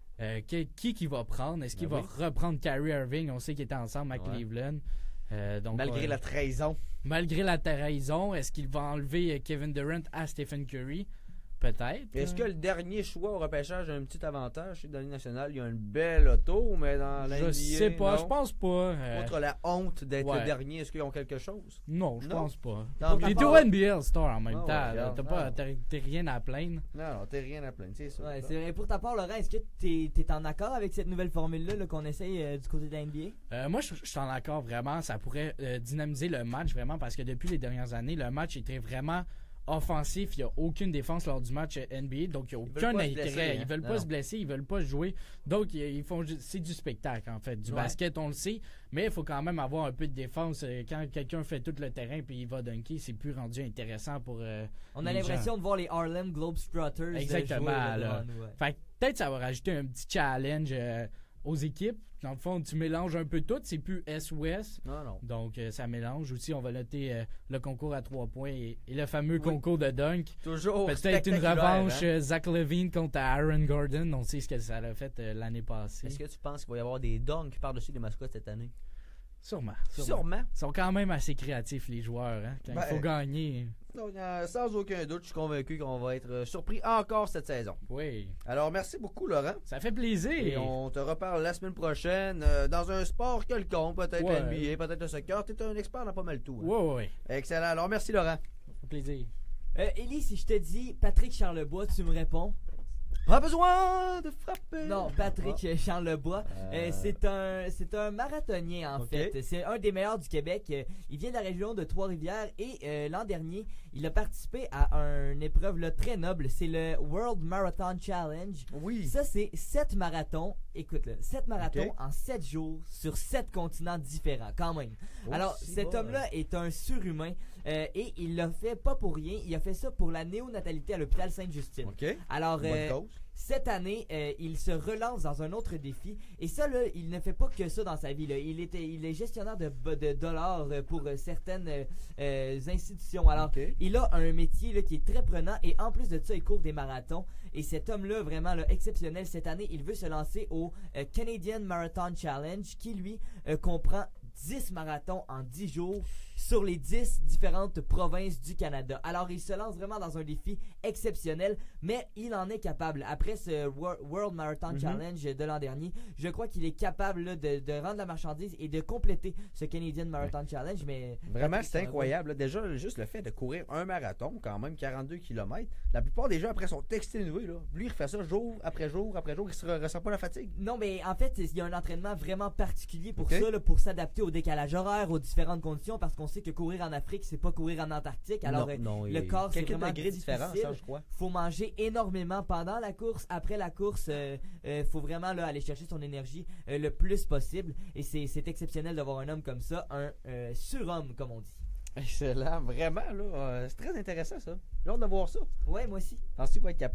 Qui va prendre? Est-ce qu'il va reprendre Kyrie Irving? On sait qu'ils étaient ensemble à Cleveland. Donc, malgré la trahison. Malgré la trahison, est-ce qu'il va enlever Kevin Durant à Stephen Curry? Peut-être. Est-ce que le dernier choix au repêchage a un petit avantage? Dans la Ligue nationale, il y a une belle auto, mais dans la NBA, je sais pas, je pense pas. Outre la honte d'être le dernier, est-ce qu'ils ont quelque chose? Non, je pense pas. T'es tout NBA Star en même temps. T'es rien à plaindre. Non, t'es rien à plaindre, c'est ça. Ouais, c'est vrai. Pour ta part, Laurent, est-ce que t'es en accord avec cette nouvelle formule-là qu'on essaye du côté de la NBA? Moi, je suis en accord vraiment. Ça pourrait dynamiser le match vraiment parce que depuis les dernières années, le match était vraiment offensif, il n'y a aucune défense lors du match NBA, donc il n'y a aucun intérêt. Ils veulent pas se blesser, ils veulent pas jouer. Donc c'est du spectacle en fait. Du basket, on le sait, mais il faut quand même avoir un peu de défense. Quand quelqu'un fait tout le terrain puis il va dunker, c'est plus rendu intéressant pour on a l'impression de voir les Harlem Globetrotters. Exactement. Fait que peut-être ça va rajouter un petit challenge aux équipes. Dans le fond, tu mélanges un peu tout. C'est plus Est-Ouest. Non. Donc, ça mélange. Aussi, on va noter le concours à 3 points et le fameux concours de dunk. Toujours peut-être une revanche Zach LaVine contre Aaron Gordon. On sait ce que ça a fait l'année passée. Est-ce que tu penses qu'il va y avoir des dunks par-dessus des mascottes cette année? Sûrement. Sûrement. Ils sont quand même assez créatifs, les joueurs. Hein, quand il faut gagner. Donc, sans aucun doute, je suis convaincu qu'on va être surpris encore cette saison. Oui. Alors, merci beaucoup, Laurent. Ça fait plaisir. Et on te reparle la semaine prochaine dans un sport quelconque, peut-être NBA, peut-être le soccer. Tu es un expert dans pas mal tout. Hein? Oui. Excellent. Alors, merci, Laurent. Ça fait plaisir. Élie, si je te dis Patrick Charlebois, tu me réponds? Pas besoin de frapper. Non, Patrick Charlebois, c'est un marathonien en fait. C'est un des meilleurs du Québec. Il vient de la région de Trois-Rivières et l'an dernier, il a participé à une épreuve là, très noble. C'est le World Marathon Challenge. Oui. Ça, c'est 7 marathons. Écoute-le, 7 marathons en 7 jours sur 7 continents différents, quand même. Alors, cet homme-là est un surhumain et il l'a fait pas pour rien. Il a fait ça pour la néonatalité à l'hôpital Sainte-Justine. Alors, cette année, il se relance dans un autre défi. Et ça, là, il ne fait pas que ça dans sa vie. Là. Il est gestionnaire de dollars pour certaines institutions. Alors, il a un métier là, qui est très prenant. Et en plus de ça, il court des marathons. Et cet homme-là, vraiment là, exceptionnel, cette année, il veut se lancer au Canadian Marathon Challenge qui, lui, comprend 10 marathons en 10 jours sur les 10 différentes provinces du Canada. Alors, il se lance vraiment dans un défi exceptionnel, mais il en est capable. Après ce World Marathon Challenge de l'an dernier, je crois qu'il est capable là, de rendre la marchandise et de compléter ce Canadian Marathon Challenge. Mais vraiment, c'est incroyable. Là. Déjà, juste le fait de courir un marathon, quand même 42 km, la plupart des gens après sont exténués. Là. Lui, il refait ça jour après jour après jour. Il ne ressent pas la fatigue. Non, mais en fait, il y a un entraînement vraiment particulier pour ça, là, pour s'adapter au décalage horaire, aux différentes conditions, parce qu'on sait que courir en Afrique, c'est pas courir en Antarctique. Alors, le corps, c'est vraiment différent, ça, je crois. Faut manger énormément pendant la course, après la course. Faut vraiment là, aller chercher son énergie le plus possible. Et c'est exceptionnel d'avoir un homme comme ça, un surhomme, comme on dit. Excellent, vraiment, là. C'est très intéressant, ça. J'ai hâte de voir ça. Ouais, moi aussi. Penses-tu qu'il va être capable?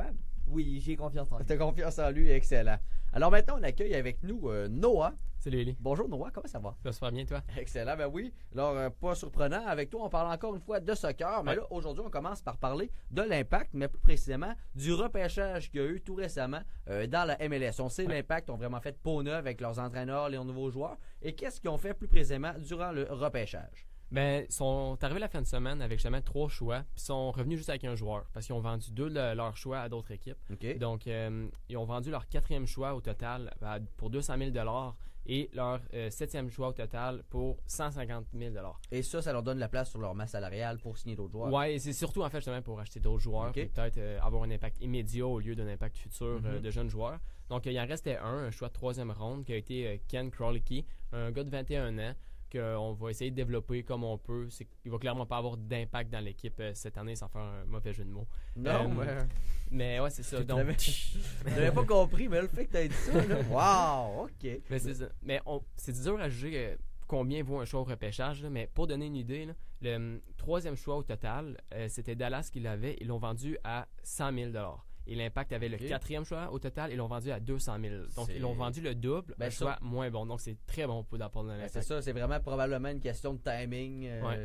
Oui, j'ai confiance en lui. T'as confiance en lui, excellent. Alors maintenant, on accueille avec nous Noah. Salut Eli. Bonjour Noah, comment ça va? Ça va super bien, toi? Excellent, ben oui. Alors, pas surprenant, avec toi, on parle encore une fois de soccer, mais là, aujourd'hui, on commence par parler de l'Impact, mais plus précisément du repêchage qu'il y a eu tout récemment dans la MLS. On sait l'Impact ont vraiment fait peau neuve avec leurs entraîneurs, les nouveaux joueurs. Et qu'est-ce qu'ils ont fait plus précisément durant le repêchage? Ben, ils sont arrivés la fin de semaine avec justement 3 choix, puis sont revenus juste avec un joueur, parce qu'ils ont vendu 2 de leurs choix à d'autres équipes. Okay. Donc, ils ont vendu leur 4e choix au total pour 200 000 $ et leur 7e choix au total pour 150 000 $. Et ça leur donne la place sur leur masse salariale pour signer d'autres joueurs. Oui, et c'est surtout en fait justement pour acheter d'autres joueurs, et peut-être avoir un impact immédiat au lieu d'un impact futur de jeunes joueurs. Donc, il en restait un choix de 3e ronde qui a été Ken Krolicki, un gars de 21 ans. Qu'on va essayer de développer comme on peut. Il va clairement pas avoir d'impact dans l'équipe cette année sans faire un mauvais jeu de mots. Non, mais ouais, c'est ça. Donc, j'avais pas compris, mais le fait que tu aies dit ça, là, wow, ok. Mais c'est ça. Mais c'est dur à juger combien vaut un choix au repêchage, là, mais pour donner une idée, là, le 3e choix au total, c'était Dallas qui l'avait. Ils l'ont vendu à 100 000 $. Et l'Impact avait le 4e choix au total, ils l'ont vendu à 200 000. Donc, ils l'ont vendu le double, un choix moins bon. Donc, c'est très bon pour d'apporter de l'Impact. C'est ça, c'est vraiment probablement une question de timing.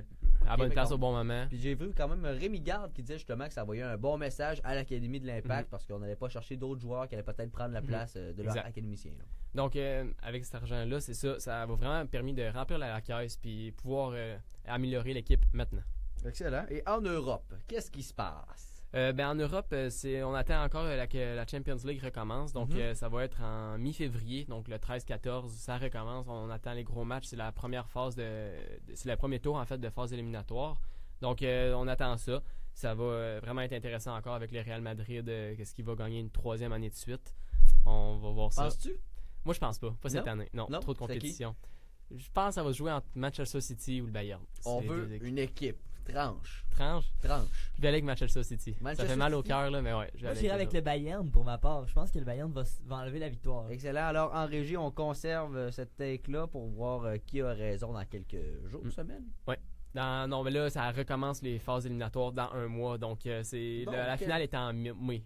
À bonne place au bon moment. Puis j'ai vu quand même Rémi Garde qui disait justement que ça envoyait un bon message à l'Académie de l'Impact parce qu'on n'allait pas chercher d'autres joueurs qui allaient peut-être prendre la place de leurs académiciens. Là. Donc, avec cet argent-là, c'est ça. Ça va vraiment permis de remplir la caisse puis pouvoir améliorer l'équipe maintenant. Excellent. Et en Europe, qu'est-ce qui se passe? En Europe, on attend encore que la Champions League recommence. Donc, ça va être en mi-février. Donc, le 13-14, ça recommence. On attend les gros matchs. C'est la première phase c'est le premier tour, en fait, de phase éliminatoire. Donc, on attend ça. Ça va vraiment être intéressant encore avec le Real Madrid. Qu'est-ce qui va gagner une 3e année de suite? On va voir ça. Penses-tu? Moi, je pense pas. Pas cette année. Non, trop de compétition. Je pense que ça va se jouer entre Manchester City ou le Bayern. On veut une équipe. Tranche. Je vais aller avec Manchester City. Ça fait mal au cœur, là, mais ouais. Moi, j'irai avec le Bayern pour ma part. Je pense que le Bayern va enlever la victoire. Excellent. Alors, en régie, on conserve cette take-là pour voir qui a raison dans quelques jours, semaines. Oui. Non, mais là, ça recommence les phases éliminatoires dans un mois. Donc, la finale est en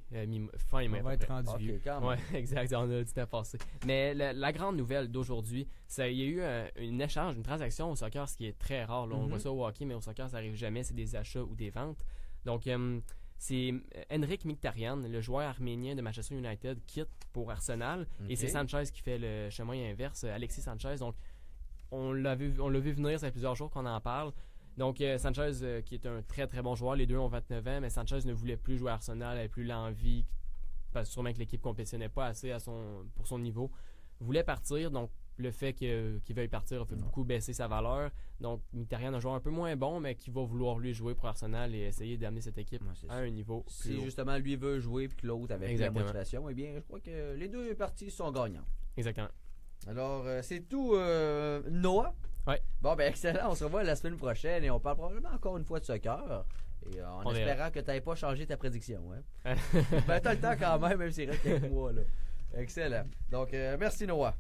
fin mai. On va être rendu vieux. Oui, exact. On a du temps passé. Mais la grande nouvelle d'aujourd'hui, il y a eu une transaction au soccer, ce qui est très rare. Là. On voit ça au hockey, mais au soccer, ça n'arrive jamais. C'est des achats ou des ventes. Donc, c'est Henrik Mkhitaryan, le joueur arménien de Manchester United, quitte pour Arsenal. Et c'est Sanchez qui fait le chemin inverse, Alexis Sanchez. Donc, on l'a vu venir, ça fait plusieurs jours qu'on en parle. Donc, Sanchez, qui est un très très bon joueur, les deux ont 29 ans, mais Sanchez ne voulait plus jouer à Arsenal, n'avait plus l'envie, parce que sûrement que l'équipe ne compétitionnait pas assez pour son niveau. Voulait partir, donc le fait qu'il veuille partir a fait beaucoup baisser sa valeur. Donc, Mkhitaryan, un joueur un peu moins bon, mais qui va vouloir lui jouer pour Arsenal et essayer d'amener cette équipe à un niveau plus si haut. Justement lui veut jouer et que l'autre avec la motivation, eh bien, je crois que les deux parties sont gagnants. Exactement. Alors, c'est tout, Noah. Oui. Bon, ben excellent. On se revoit la semaine prochaine et on parle probablement encore une fois de soccer. Et en espérant que tu n'aies pas changé ta prédiction. Hein? Ben, t'as le temps quand même s'il reste quelques mois. Là. Excellent. Donc, merci Noah.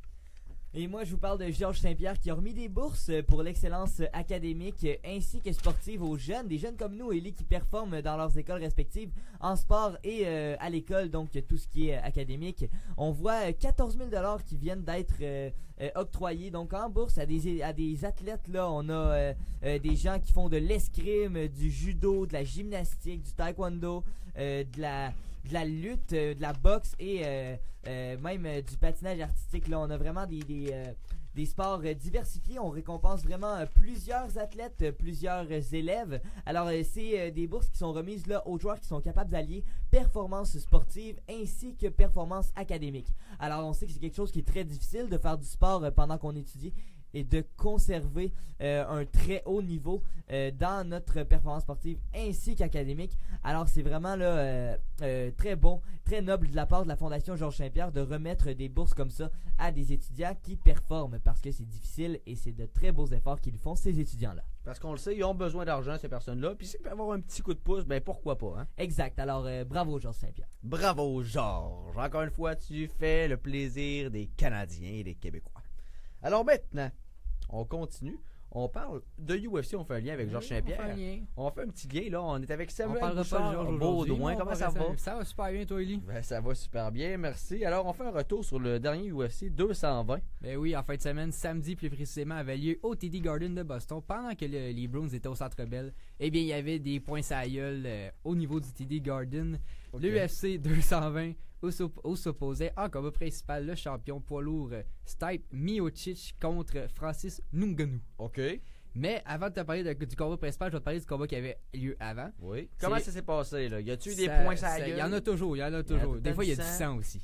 Et moi, je vous parle de Georges Saint-Pierre qui a remis des bourses pour l'excellence académique ainsi que sportive aux jeunes, des jeunes comme nous, Élie, qui performent dans leurs écoles respectives en sport et à l'école, donc tout ce qui est académique. On voit 14 000 $ qui viennent d'être octroyés donc en bourse à des athlètes. Là, on a des gens qui font de l'escrime, du judo, de la gymnastique, du taekwondo, de la lutte, de la boxe et même du patinage artistique. Là, on a vraiment des sports diversifiés. On récompense vraiment plusieurs athlètes, plusieurs élèves. Alors, c'est des bourses qui sont remises là aux joueurs qui sont capables d'allier performance sportive ainsi que performance académique. Alors, on sait que c'est quelque chose qui est très difficile de faire du sport pendant qu'on étudie et de conserver un très haut niveau dans notre performance sportive ainsi qu'académique. Alors, c'est vraiment là très bon, très noble de la part de la Fondation Georges Saint-Pierre de remettre des bourses comme ça à des étudiants qui performent parce que c'est difficile et c'est de très beaux efforts qu'ils font, ces étudiants-là. Parce qu'on le sait, ils ont besoin d'argent, ces personnes-là. Puis s'ils peuvent avoir un petit coup de pouce, ben pourquoi pas, hein? Exact. Alors, bravo Georges Saint-Pierre. Bravo Georges. Encore une fois, tu fais le plaisir des Canadiens et des Québécois. Alors maintenant, on continue. On parle de UFC, on fait un lien avec Georges Saint-Pierre. On fait un petit lien, là. On est avec Samuel Baudouin. Comment ça va? Ça va super bien, toi, Élie? Ça va super bien, merci. Alors, on fait un retour sur le dernier UFC 220. Ben oui, en fin de semaine, samedi plus précisément, avait lieu au TD Garden de Boston. Pendant que les Browns étaient au Centre Bell, eh bien, il y avait des points à la gueule au niveau du TD Garden. Okay. Le UFC 220 où s'opposait en combat principal le champion poids lourd Stipe Miocic contre Francis Ngannou. OK. Mais avant de te parler du combat principal, je vais te parler du combat qui avait lieu avant. Oui. Comment ça s'est passé, là? Y a-tu eu des points à la gueule? Il y en a toujours. Des fois, il y a du sang aussi.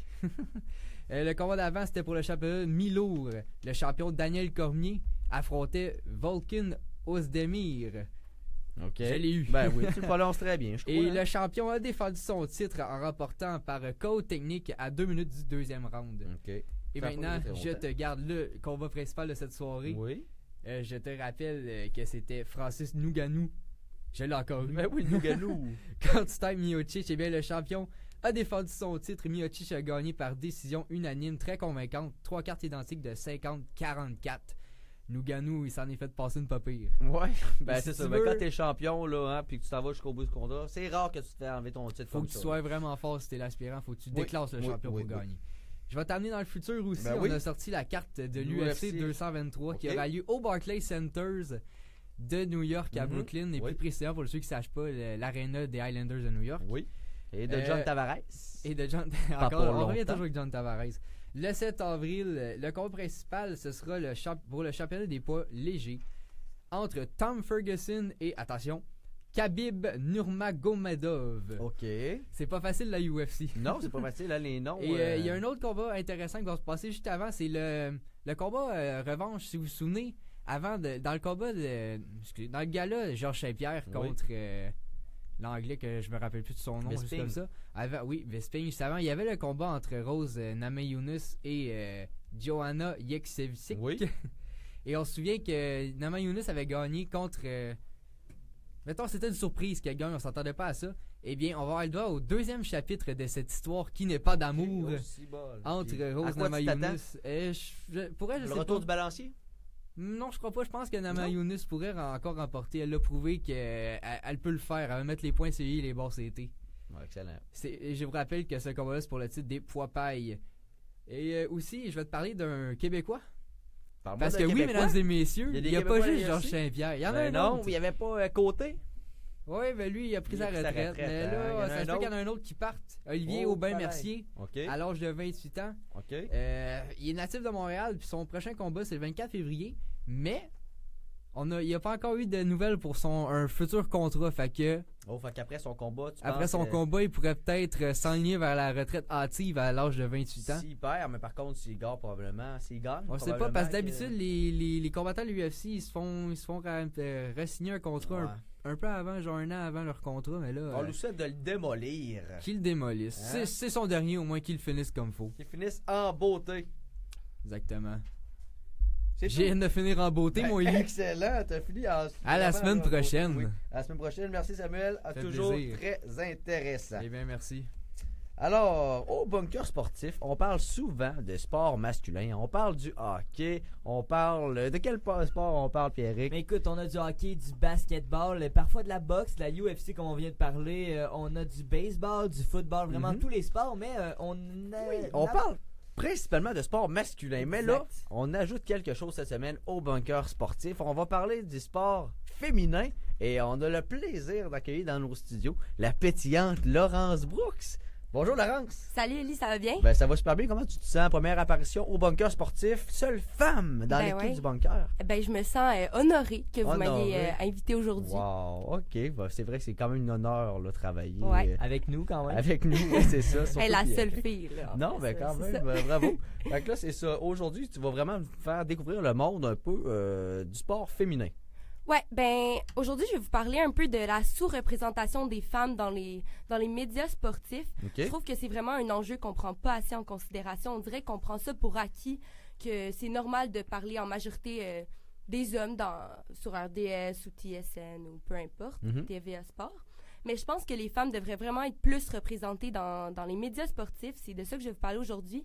Le combat d'avant, c'était pour le championnat mi-lourd. Le champion Daniel Cormier affrontait Volkan Ozdemir. OK. Je l'ai eu. Ben oui, tu le prononces très bien, je crois. Et le champion a défendu son titre en remportant par KO technique à 2 minutes du deuxième round. OK. Et maintenant, je te garde le combat principal de cette soirée. Oui. Je te rappelle que c'était Francis Ngannou. Je l'ai encore eu. Ben oui, Ngannou. Contre Stipe Miocic, eh bien, le champion a défendu son titre. Miocic a gagné par décision unanime très convaincante. 3 cartes identiques de 50-44. Ngannou, il s'en est fait passer une pas pire. Ouais, ben c'est ça. Mais quand t'es champion, là, puis que tu t'en vas jusqu'au bout du combat, c'est rare que tu te fais enlever ton titre. Faut que tu sois vraiment fort si t'es l'aspirant. Faut que tu déclasses le champion pour gagner. Je vais t'amener dans le futur aussi. On a sorti la carte de l'UFC 223 qui aura lieu au Barclays Centers de New York à Brooklyn. Et plus précisément, pour ceux qui ne sachent pas, l'aréna des Highlanders de New York. Oui. Et de John Tavares. Et de John Encore, on revient toujours avec John Tavares. Le 7 avril, le combat principal, ce sera pour le championnat des poids légers entre Tom Ferguson et, attention, Khabib Nurmagomedov. OK. C'est pas facile la UFC. Non, c'est pas facile, là, les noms. Et il y a un autre combat intéressant qui va se passer juste avant, c'est le combat revanche, si vous vous souvenez, dans le combat dans le gala Georges Saint-Pierre contre l'anglais que je me rappelle plus de son nom, juste comme ça. Bisping, juste avant, il y avait le combat entre Rose Namajunas et Joanna Jędrzejczyk. Oui. Et on se souvient que Namajunas avait gagné contre mettons, c'était une surprise qu'elle gagne, on s'attendait pas à ça. Eh bien, on va avoir le droit au deuxième chapitre de cette histoire qui n'est pas d'amour entre Rose Namajunas. Le retour du balancier? Non, je crois pas. Je pense que Namajunas pourrait encore remporter. Elle l'a prouvé qu'elle peut le faire. Elle va mettre les points CI et les bords CT. Ouais, excellent. Je vous rappelle que ce combat-là, c'est pour le titre des poids pailles. Et aussi, je vais te parler d'un Québécois. Parce que oui, mesdames et messieurs, il n'y a pas juste Georges Saint-Pierre. Il y en a un autre. Non, il n'y avait pas Côté. Oui, mais lui, il a pris sa retraite. Mais là, ça se fait qu'il y en a un autre qui parte. Olivier Aubin-Mercier, à l'âge de 28 ans. Okay. Il est natif de Montréal, puis son prochain combat, c'est le 24 février. Mais il n'y a pas encore eu de nouvelles pour un futur contrat. Fait qu'après son combat, combat, il pourrait peut-être s'enligner vers la retraite hâtive à l'âge de 28 ans. S'il perd, mais par contre, s'il gagne probablement. S'il gagne, on sait pas, parce que d'habitude, les combattants de l'UFC, ils se font quand même re-signer un contrat un peu avant, genre 1 an avant leur contrat. Mais là, on lui souhaite de le démolir. Qu'il le démolisse. Hein? C'est son dernier, au moins qu'il le finisse comme faut. Qu'il finisse en beauté. Exactement. J'ai hâte de finir en beauté, mon Élie. Excellent, t'as fini à la semaine prochaine. Oui. À la semaine prochaine, merci Samuel. Toujours plaisir. Très intéressant. Eh bien, merci. Alors, au Bunker Sportif, on parle souvent de sport masculin. On parle du hockey. On parle... De quel sport on parle, Pierrick? Mais écoute, on a du hockey, du basketball, parfois de la boxe, de la UFC, comme on vient de parler. On a du baseball, du football, vraiment tous les sports. Mais on parle principalement de sport masculin. Mais là, on ajoute quelque chose cette semaine au Bunker Sportif. On va parler du sport féminin et on a le plaisir d'accueillir dans nos studios la pétillante Laurence Brooks. Bonjour Laurence. Salut Élie, ça va bien? Ben ça va super bien. Comment tu te sens? Première apparition au Bunker Sportif, seule femme dans l'équipe du Bunker. Ben je me sens honorée que vous m'ayez invité aujourd'hui. Wow, ok. Ben, c'est vrai que c'est quand même un honneur là, travailler avec nous quand même. Avec nous, c'est ça. La seule fille là. Non, ben quand même, bravo. Donc là c'est ça. Aujourd'hui, tu vas vraiment faire découvrir le monde un peu du sport féminin. Ouais, ben aujourd'hui, je vais vous parler un peu de la sous-représentation des femmes dans les médias sportifs. Okay. Je trouve que c'est vraiment un enjeu qu'on prend pas assez en considération. On dirait qu'on prend ça pour acquis, que c'est normal de parler en majorité des hommes sur RDS ou TSN ou peu importe, TVA Sport. Mais je pense que les femmes devraient vraiment être plus représentées dans les médias sportifs. C'est de ça que je vais vous parler aujourd'hui.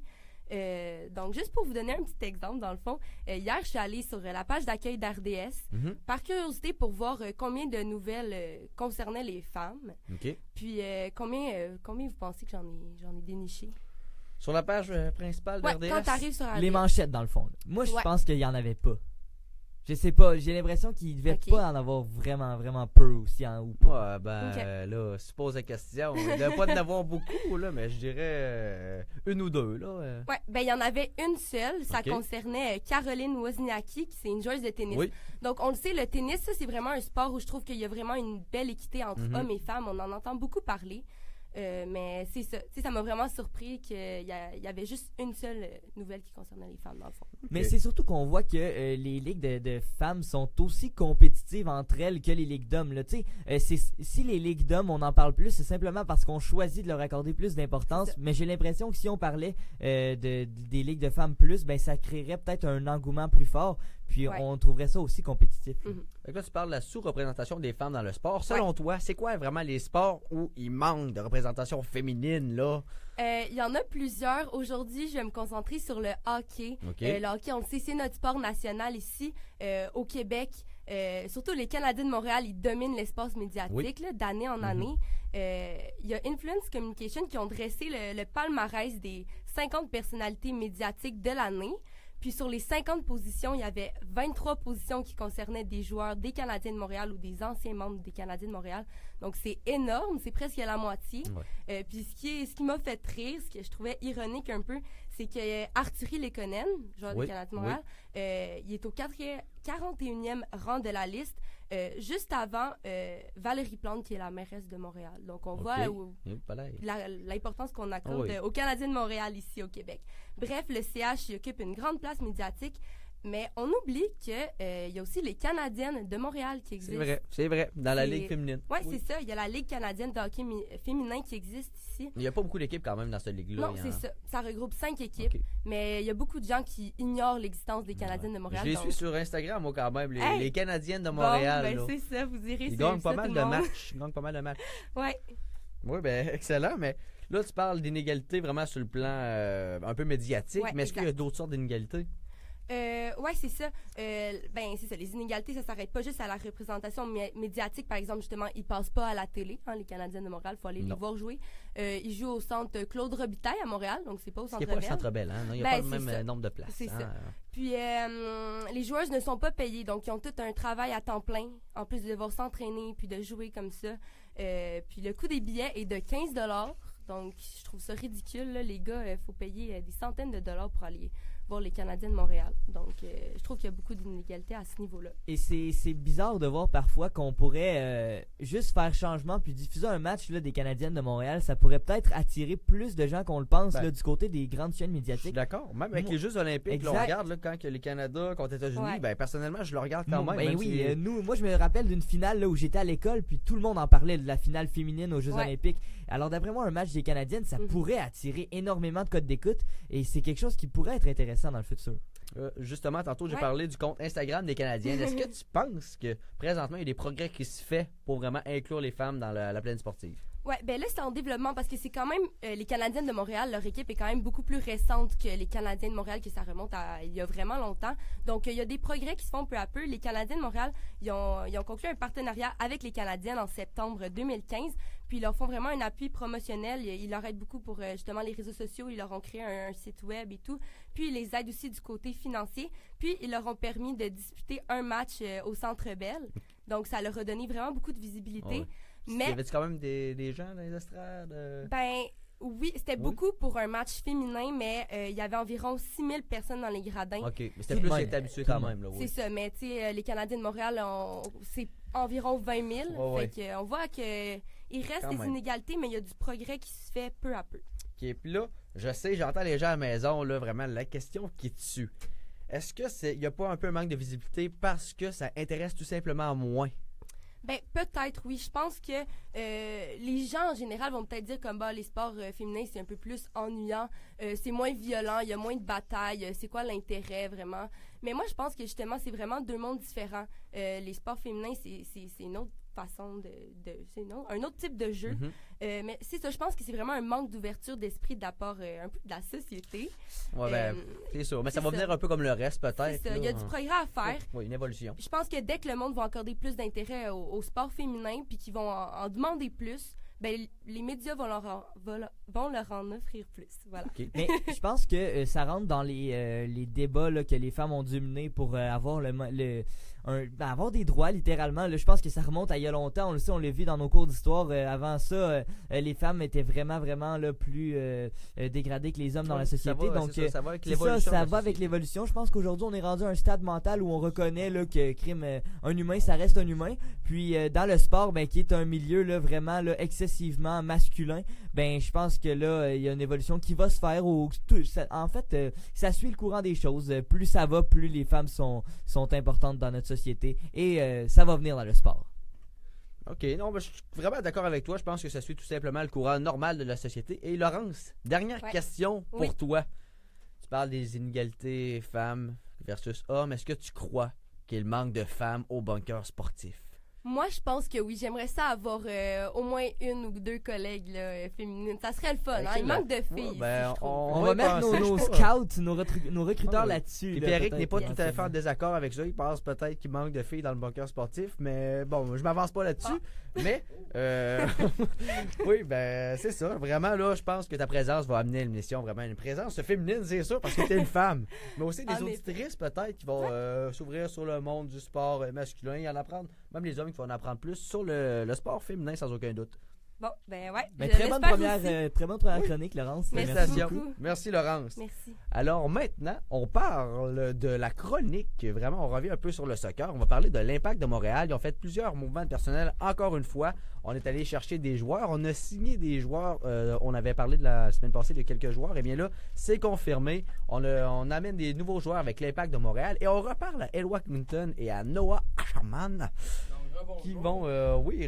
Donc, juste pour vous donner un petit exemple, dans le fond, hier, je suis allée sur la page d'accueil d'RDS par curiosité pour voir combien de nouvelles concernaient les femmes. Puis, combien vous pensez que j'en ai déniché? Sur la page principale d'RDS? Quand t'arrives sur RDS. Les manchettes, dans le fond. Moi, je pense qu'il y en avait pas. Je sais pas, j'ai l'impression qu'il devait pas en avoir vraiment, vraiment peu aussi ou pas. Là, si tu poses la question, il devait pas en avoir beaucoup, là, mais je dirais une ou deux, là. Ouais, il y en avait une seule. Ça concernait Caroline Wozniacki, qui c'est une joueuse de tennis. Oui. Donc, on le sait, le tennis, ça, c'est vraiment un sport où je trouve qu'il y a vraiment une belle équité entre hommes et femmes. On en entend beaucoup parler. Mais c'est ça. Ça m'a vraiment surpris qu'il y avait juste une seule nouvelle qui concernait les femmes, dans le fond. Mais c'est surtout qu'on voit que les ligues de femmes sont aussi compétitives entre elles que les ligues d'hommes. Si les ligues d'hommes, on en parle plus, c'est simplement parce qu'on choisit de leur accorder plus d'importance. Mais j'ai l'impression que si on parlait des ligues de femmes plus, ça créerait peut-être un engouement plus fort. Puis on trouverait ça aussi compétitif. Là, tu parles de la sous-représentation des femmes dans le sport. Selon toi, c'est quoi vraiment les sports où il manque de représentation féminine, là? Il y en a plusieurs. Aujourd'hui, je vais me concentrer sur le hockey. Le hockey, on le sait, c'est notre sport national ici, au Québec. Surtout les Canadiens de Montréal, ils dominent l'espace médiatique là, d'année en année. Il y a Influence Communication qui ont dressé le palmarès des 50 personnalités médiatiques de l'année. Puis sur les 50 positions, il y avait 23 positions qui concernaient des joueurs des Canadiens de Montréal ou des anciens membres des Canadiens de Montréal. Donc c'est énorme, c'est presque la moitié. Puis ce qui m'a fait rire, ce que je trouvais ironique un peu, c'est que Arthurie Lekonen, joueur des Canadiens de Montréal, il est au 41e rang de la liste, juste avant Valérie Plante, qui est la mairesse de Montréal. Donc on voit l'importance qu'on accorde aux Canadiens de Montréal ici au Québec. Bref, le CH y occupe une grande place médiatique, mais on oublie qu'il y a aussi les Canadiennes de Montréal qui existent. C'est vrai, dans la Ligue féminine. Oui, c'est ça. Il y a la Ligue canadienne de hockey féminin qui existe ici. Il n'y a pas beaucoup d'équipes quand même dans cette ligue-là. Non, c'est ça. Ça regroupe 5 équipes, mais il y a beaucoup de gens qui ignorent l'existence des Canadiennes de Montréal. Je les suis sur Instagram, moi, quand même, les Canadiennes de Montréal. C'est ça, vous irez Ils gagnent pas mal de matchs. Ils gagnent pas mal de matchs. Oui, excellent, mais là, tu parles d'inégalités vraiment sur le plan un peu médiatique, mais est-ce qu'il y a d'autres sortes d'inégalités? C'est ça. C'est ça. Les inégalités, ça s'arrête pas juste à la représentation médiatique. Par exemple, justement, ils passent pas à la télé, les Canadiens de Montréal. Il faut aller les voir jouer. Ils jouent au centre Claude Robitaille à Montréal, donc c'est pas au centre Bell. C'est pas le centre Bell, hein? Il n'y a pas le même nombre de places. C'est ça. Puis, les joueuses ne sont pas payées, donc ils ont tout un travail à temps plein, en plus de devoir s'entraîner puis de jouer comme ça. Puis le coût des billets est de 15 $. Donc, je trouve ça ridicule. Là. Les gars, il faut payer des centaines de dollars pour aller voir les Canadiens de Montréal. Donc, je trouve qu'il y a beaucoup d'inégalités à ce niveau-là. Et c'est bizarre de voir parfois qu'on pourrait juste faire changement puis diffuser un match là, des Canadiennes de Montréal. Ça pourrait peut-être attirer plus de gens qu'on le pense là, du côté des grandes chaînes médiatiques. Je suis d'accord. Même avec les Jeux olympiques, là, on regarde là, quand le Canada contre les États-Unis, personnellement, je le regarde quand même. Moi, je me rappelle d'une finale là, où j'étais à l'école puis tout le monde en parlait de la finale féminine aux Jeux olympiques. Alors, d'après moi, un match des Canadiennes, ça pourrait attirer énormément de codes d'écoute et c'est quelque chose qui pourrait être intéressant dans le futur. Justement, tantôt, j'ai parlé du compte Instagram des Canadiennes. Est-ce que tu penses que présentement, il y a des progrès qui se font pour vraiment inclure les femmes dans la plaine sportive? Ouais, là, c'est en développement parce que c'est quand même les Canadiennes de Montréal, leur équipe est quand même beaucoup plus récente que les Canadiens de Montréal, que ça remonte à il y a vraiment longtemps. Donc, il y a des progrès qui se font peu à peu. Les Canadiens de Montréal, ils ont conclu un partenariat avec les Canadiennes en septembre 2015. Puis, ils leur font vraiment un appui promotionnel. Ils leur aident beaucoup pour justement les réseaux sociaux. Ils leur ont créé un site web et tout. Puis, ils les aident aussi du côté financier. Puis, ils leur ont permis de disputer un match au Centre Bell. Donc, ça leur a donné vraiment beaucoup de visibilité. Ouais. Mais, y avait-tu quand même des gens dans les estrades? Oui, c'était beaucoup pour un match féminin, mais il y avait environ 6000 personnes dans les gradins. OK, mais c'était plus habitué quand même. Là, c'est ça, mais tu sais, les Canadiens de Montréal, c'est environ 20 000. Fait qu'on voit qu'il reste des inégalités, mais il y a du progrès qui se fait peu à peu. OK, puis là, je sais, j'entends les gens à la maison, là, vraiment, la question qui est dessus. Est-ce qu'il n'y a pas un peu un manque de visibilité parce que ça intéresse tout simplement moins? Peut-être, oui. Je pense que les gens, en général, vont peut-être dire comme les sports féminins, c'est un peu plus ennuyant, c'est moins violent, il y a moins de batailles, c'est quoi l'intérêt, vraiment? Mais moi, je pense que, justement, c'est vraiment deux mondes différents. Les sports féminins, c'est une autre façon un autre type de jeu. Mais c'est ça, je pense que c'est vraiment un manque d'ouverture d'esprit de la part un peu de la société. Ouais, c'est sûr. Mais ça va venir un peu comme le reste, peut-être. C'est ça. Il y a du progrès à faire. Oui, une évolution. Je pense que dès que le monde va accorder plus d'intérêt au sport féminin puis qu'ils vont en demander plus, ben, les médias vont leur en offrir plus. Voilà. Okay. Mais je pense que ça rentre dans les débats là, que les femmes ont dû mener pour avoir avoir des droits, littéralement. Là, je pense que ça remonte à il y a longtemps. On le sait, on l'a vu dans nos cours d'histoire. Avant ça, les femmes étaient vraiment là, plus dégradées que les hommes dans la société. Donc, ça va avec l'évolution. Ça va avec l'évolution. Je pense qu'aujourd'hui, on est rendu à un stade mental où on reconnaît là, que un humain, ça reste un humain. Puis, dans le sport, ben, qui est un milieu là, vraiment là, excessivement masculin, ben, je pense que là, il y a une évolution qui va se faire. En fait, ça suit le courant des choses. Plus ça va, plus les femmes sont importantes dans notre société. Et ça va venir dans le sport. OK. Non, je suis vraiment d'accord avec toi. Je pense que ça suit tout simplement le courant normal de la société. Et Laurence, dernière question pour toi. Tu parles des inégalités femmes versus hommes. Est-ce que tu crois qu'il manque de femmes au bunker sportif? Moi, je pense que oui. J'aimerais ça avoir au moins une ou deux collègues là, féminines. Ça serait le fun. Hein? Il manque de filles. On va mettre nos scouts, nos recruteurs là-dessus. Et Pierrick n'est pas tout à fait en désaccord avec ça. Il pense peut-être qu'il manque de filles dans le bunker sportif. Mais bon, je m'avance pas là-dessus. Mais, oui, ben, c'est ça. Vraiment, là, je pense que ta présence va amener l'émission vraiment une présence féminine, c'est sûr, parce que t'es une femme. Mais aussi des auditrices, peut-être, qui vont s'ouvrir sur le monde du sport masculin et en apprendre. Même les hommes qui vont en apprendre plus sur le sport féminin, sans aucun doute. Bon, ben ouais. Ben, très bonne première chronique, Laurence. Merci beaucoup. Merci, Laurence. Merci. Alors maintenant, on parle de la chronique. Vraiment, on revient un peu sur le soccer. On va parler de l'Impact de Montréal. Ils ont fait plusieurs mouvements personnels. Encore une fois, on est allé chercher des joueurs. On a signé des joueurs. On avait parlé de la semaine passée de quelques joueurs. Et bien là, c'est confirmé. On amène des nouveaux joueurs avec l'Impact de Montréal. Et on reparle à Elwak Minton et à Noah Asherman. Qui vont, rebonjour. Oui,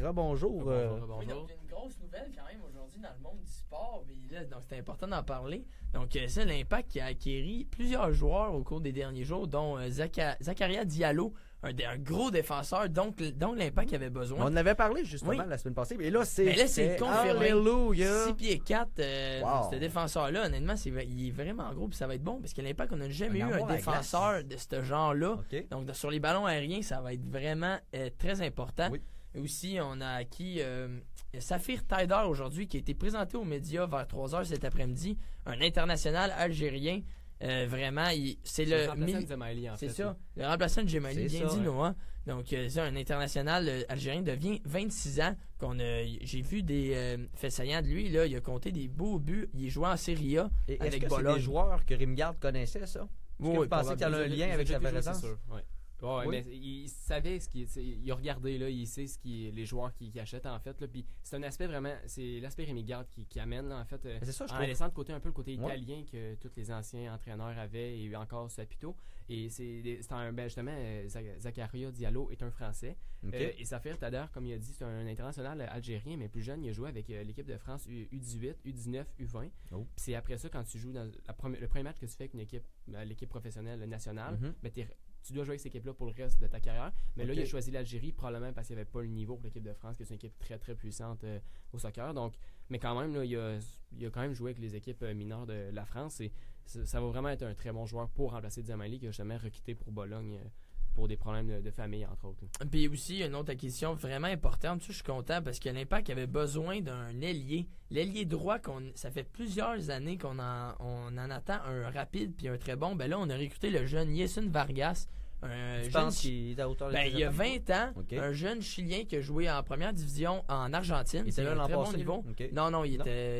donc une grosse nouvelle quand même aujourd'hui dans le monde du sport, mais là, donc c'est important d'en parler. Donc c'est l'Impact qui a acquéri plusieurs joueurs au cours des derniers jours, dont Zakaria Diallo, un gros défenseur, donc l'Impact avait besoin. On en avait parlé justement la semaine passée, mais là c'est confirmé. Alléluia. 6 pieds 4, ce défenseur-là, honnêtement, il est vraiment gros, puis ça va être bon, parce que l'Impact, on n'a jamais eu un défenseur de ce genre-là. Okay. Donc sur les ballons aériens, ça va être vraiment très important. Oui. Et aussi, on a acquis Safir Taider aujourd'hui, qui a été présenté aux médias vers 3h cet après-midi, un international algérien. Vraiment, c'est le remplaçant de Djemaili, en fait. C'est ça, le remplaçant de Djemaili, bien dit Noah. Donc, c'est un international algérien, devient 26 ans. J'ai vu des faits saillants de lui. Là, il a compté des beaux buts. Il est joué en Serie A avec Bologne. C'est des joueurs que Rimgard connaissait, ça? Vous pensez qu'il y a un lien avec sa présence? Ouais, mais il savait il a regardé là, il sait les joueurs qui achètent en fait là, puis c'est un aspect vraiment, c'est l'aspect Rémi Garde qui amène là, en fait c'est ça, en laissant de côté un peu le côté italien que tous les anciens entraîneurs avaient et encore Sapito, et justement Zakaria Diallo est un Français. Et Safir Taider, comme il a dit, c'est un international algérien mais plus jeune. Il a joué avec l'équipe de France U18, U19, U20. Puis c'est après ça, quand tu joues dans le premier match que tu fais avec l'équipe professionnelle nationale, tu dois jouer avec cette équipe-là pour le reste de ta carrière. Mais là, il a choisi l'Algérie, probablement parce qu'il n'y avait pas le niveau pour l'équipe de France, qui est une équipe très, très puissante au soccer. Donc, mais quand même, là, il a quand même joué avec les équipes mineures de la France. Et ça va vraiment être un très bon joueur pour remplacer Djemaili, qui a jamais requitté pour Bologne pour des problèmes de famille, entre autres. Puis aussi, une autre acquisition vraiment importante. Je suis content parce que l'Impact avait besoin d'un ailier. L'ailier droit, ça fait plusieurs années qu'on en attend un rapide puis un très bon. Ben là, on a recruté le jeune Yesun Vargas. Je pense qu'il est à hauteur de il y a 20 ans, un jeune Chilien qui a joué en première division en Argentine. Il était là l'an passé, bon niveau. Non, il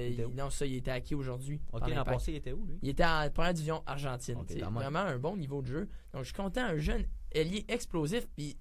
était acquis aujourd'hui. L'an passé, il était où, lui? Il était en première division Argentine. C'est vraiment un bon niveau de jeu. Donc, je suis content, un jeune ailier explosif. Puis,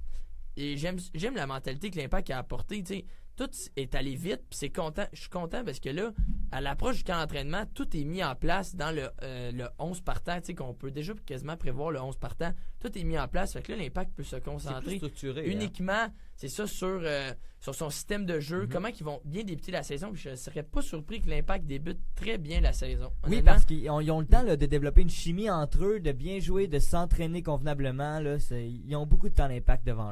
j'aime la mentalité que l'Impact a apportée. Tout est allé vite, puis je suis content parce que là, à l'approche du camp d'entraînement, tout est mis en place dans le 11 partant, qu'on peut déjà quasiment prévoir le 11 partant. Tout est mis en place, fait que là, l'Impact peut se concentrer uniquement, c'est ça, sur son système de jeu, comment ils vont bien débuter la saison. Puis je ne serais pas surpris que l'Impact débute très bien la saison. Oui, parce qu'ils ont le temps là, de développer une chimie entre eux, de bien jouer, de s'entraîner convenablement. Là, ils ont beaucoup de temps, l'Impact, devant eux.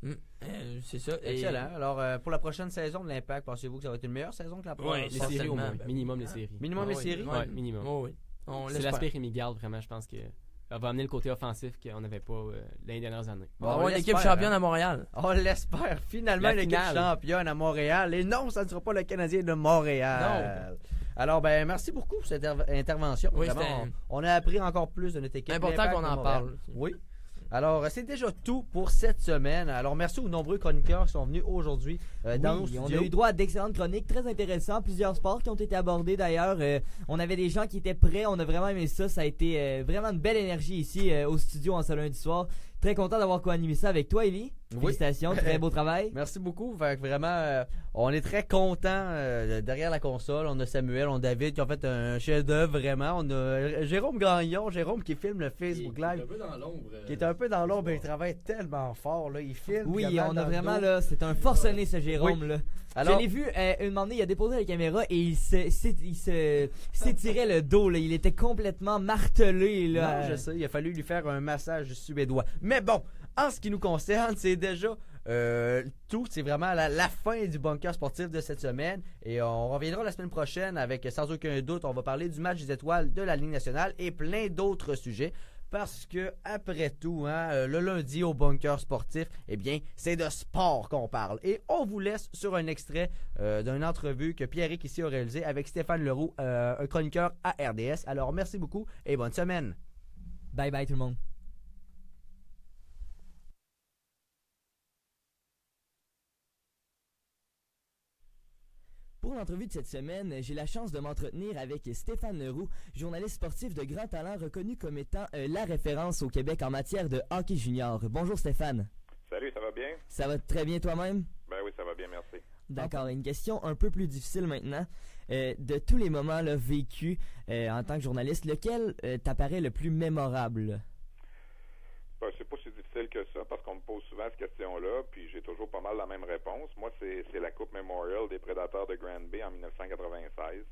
C'est ça. Excellent. Alors, pour la prochaine saison de l'Impact, pensez-vous que ça va être une meilleure saison que la première? Les séries au moins. Minimum les séries. Minimum les séries? Oui, minimum. Oui. C'est l'aspect Rémi Garde, vraiment, je pense que ça va amener le côté offensif qu'on n'avait pas les dernières années. On va avoir l'équipe championne à Montréal. On l'espère. Finalement, l'équipe championne à Montréal. Et non, ça ne sera pas le Canadien de Montréal. Non. Alors, merci beaucoup pour cette intervention. Oui, vraiment, on a appris encore plus de notre équipe. C'est important qu'on en parle. Oui. Alors, c'est déjà tout pour cette semaine. Alors, merci aux nombreux chroniqueurs qui sont venus aujourd'hui dans nos studios. On a eu droit à d'excellentes chroniques, très intéressantes. Plusieurs sports qui ont été abordés d'ailleurs. On avait des gens qui étaient prêts. On a vraiment aimé ça. Ça a été vraiment une belle énergie ici au studio en ce lundi soir. Très content d'avoir co-animé ça avec toi, Élie. Félicitations, très beau travail. Merci beaucoup. Fait que vraiment, on est très contents derrière la console. On a Samuel, on a David qui ont fait un chef-d'œuvre vraiment. On a Jérôme Gagnon, qui filme le Facebook Live. Qui est un peu dans l'ombre. Il travaille tellement fort. Là. Il filme. Oui, on a vraiment là. C'est un forcené ce Jérôme là. Alors, je l'ai vu une moment donné, il a déposé la caméra et il s'étirait le dos. Là. Il était complètement martelé. Là. Non, je sais. Il a fallu lui faire un massage suédois. Mais bon. En ce qui nous concerne, c'est déjà tout. C'est vraiment la fin du bunker sportif de cette semaine. Et on reviendra la semaine prochaine avec, sans aucun doute, on va parler du match des étoiles de la Ligue nationale et plein d'autres sujets. Parce que, après tout, le lundi au bunker sportif, eh bien, c'est de sport qu'on parle. Et on vous laisse sur un extrait d'une entrevue que Pierrick ici a réalisé avec Stéphane Leroux, un chroniqueur à RDS. Alors, merci beaucoup et bonne semaine. Bye bye tout le monde. Pour l'entrevue de cette semaine, j'ai la chance de m'entretenir avec Stéphane Leroux, journaliste sportif de grand talent reconnu comme étant la référence au Québec en matière de hockey junior. Bonjour Stéphane. Salut, ça va bien? Ça va très bien toi-même? Ben oui, ça va bien, merci. D'accord, une question un peu plus difficile maintenant. De tous les moments là, vécus en tant que journaliste, lequel t'apparaît le plus mémorable? Ben, c'est pas si difficile que ça, parce qu'on me pose souvent cette question-là, puis j'ai toujours pas mal la même réponse. Moi, c'est la Coupe Memorial des Prédateurs de Granby en 1996.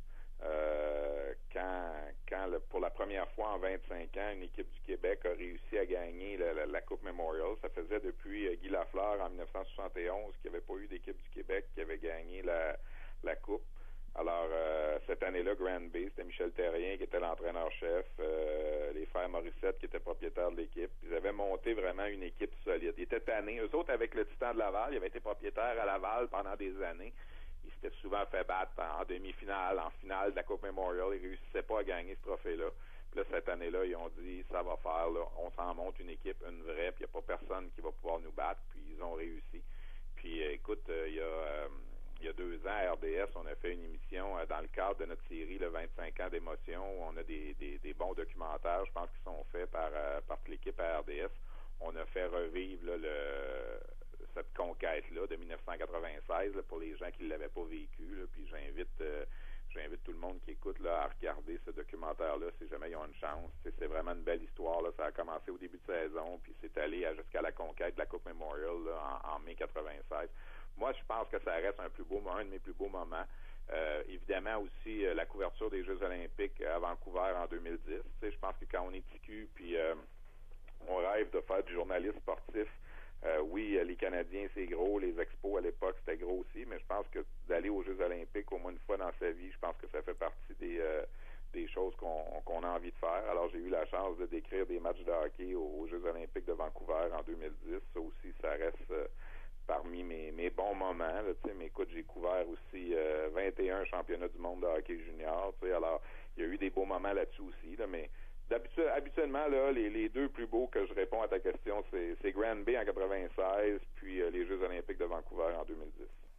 Quand pour la première fois en 25 ans, une équipe du Québec a réussi à gagner la Coupe Memorial. Ça faisait depuis Guy Lafleur en 1971 qu'il n'y avait pas eu d'équipe du Québec qui avait gagné la Coupe. Alors, cette année-là, Granby, c'était Michel Terrien qui était l'entraîneur-chef, les frères Morissette qui étaient propriétaires de l'équipe. Ils avaient monté vraiment une équipe solide. Ils étaient tannés. Eux autres, avec le Titan de Laval, ils avaient été propriétaires à Laval pendant des années. Ils s'étaient souvent fait battre en demi-finale, en finale de la Coupe Memorial. Ils réussissaient pas à gagner ce trophée-là. Puis là, cette année-là, ils ont dit, ça va faire, là, on s'en monte une équipe, une vraie, puis il n'y a pas personne qui va pouvoir nous battre. Puis ils ont réussi. Puis écoute, il y a 2 ans, à RDS, on a fait une émission dans le cadre de notre série, le 25 ans d'émotion, où on a des bons documentaires, je pense, qui sont faits par l'équipe à RDS. On a fait revivre là, cette conquête-là de 1996 là, pour les gens qui ne l'avaient pas vécu. Là, puis j'invite tout le monde qui écoute là, à regarder ce documentaire-là si jamais ils ont une chance. C'est vraiment une belle histoire. Là. Ça a commencé au début de saison, puis c'est allé jusqu'à la conquête de la Coupe Memorial là, en mai 96. Moi, je pense que ça reste un de mes plus beaux moments. Évidemment aussi la couverture des Jeux olympiques à Vancouver en 2010. Je pense que quand on est TQ, puis on rêve de faire du journalisme sportif, oui, les Canadiens, c'est gros. Les expos à l'époque, c'était gros aussi. Mais je pense que d'aller aux Jeux olympiques au moins une fois dans sa vie, je pense que ça fait partie des choses qu'on a envie de faire. Alors, j'ai eu la chance de décrire des matchs de hockey aux Jeux olympiques de Vancouver en 2010. Ça aussi, ça reste parmi mes bons moments. Là, mais écoute, j'ai couvert aussi 21 championnats du monde de hockey junior. Alors, il y a eu des beaux moments là-dessus aussi. Là, mais habituellement, là, les 2 plus beaux que je réponds à ta question, c'est Granby en 96, puis les Jeux olympiques de Vancouver en 2010.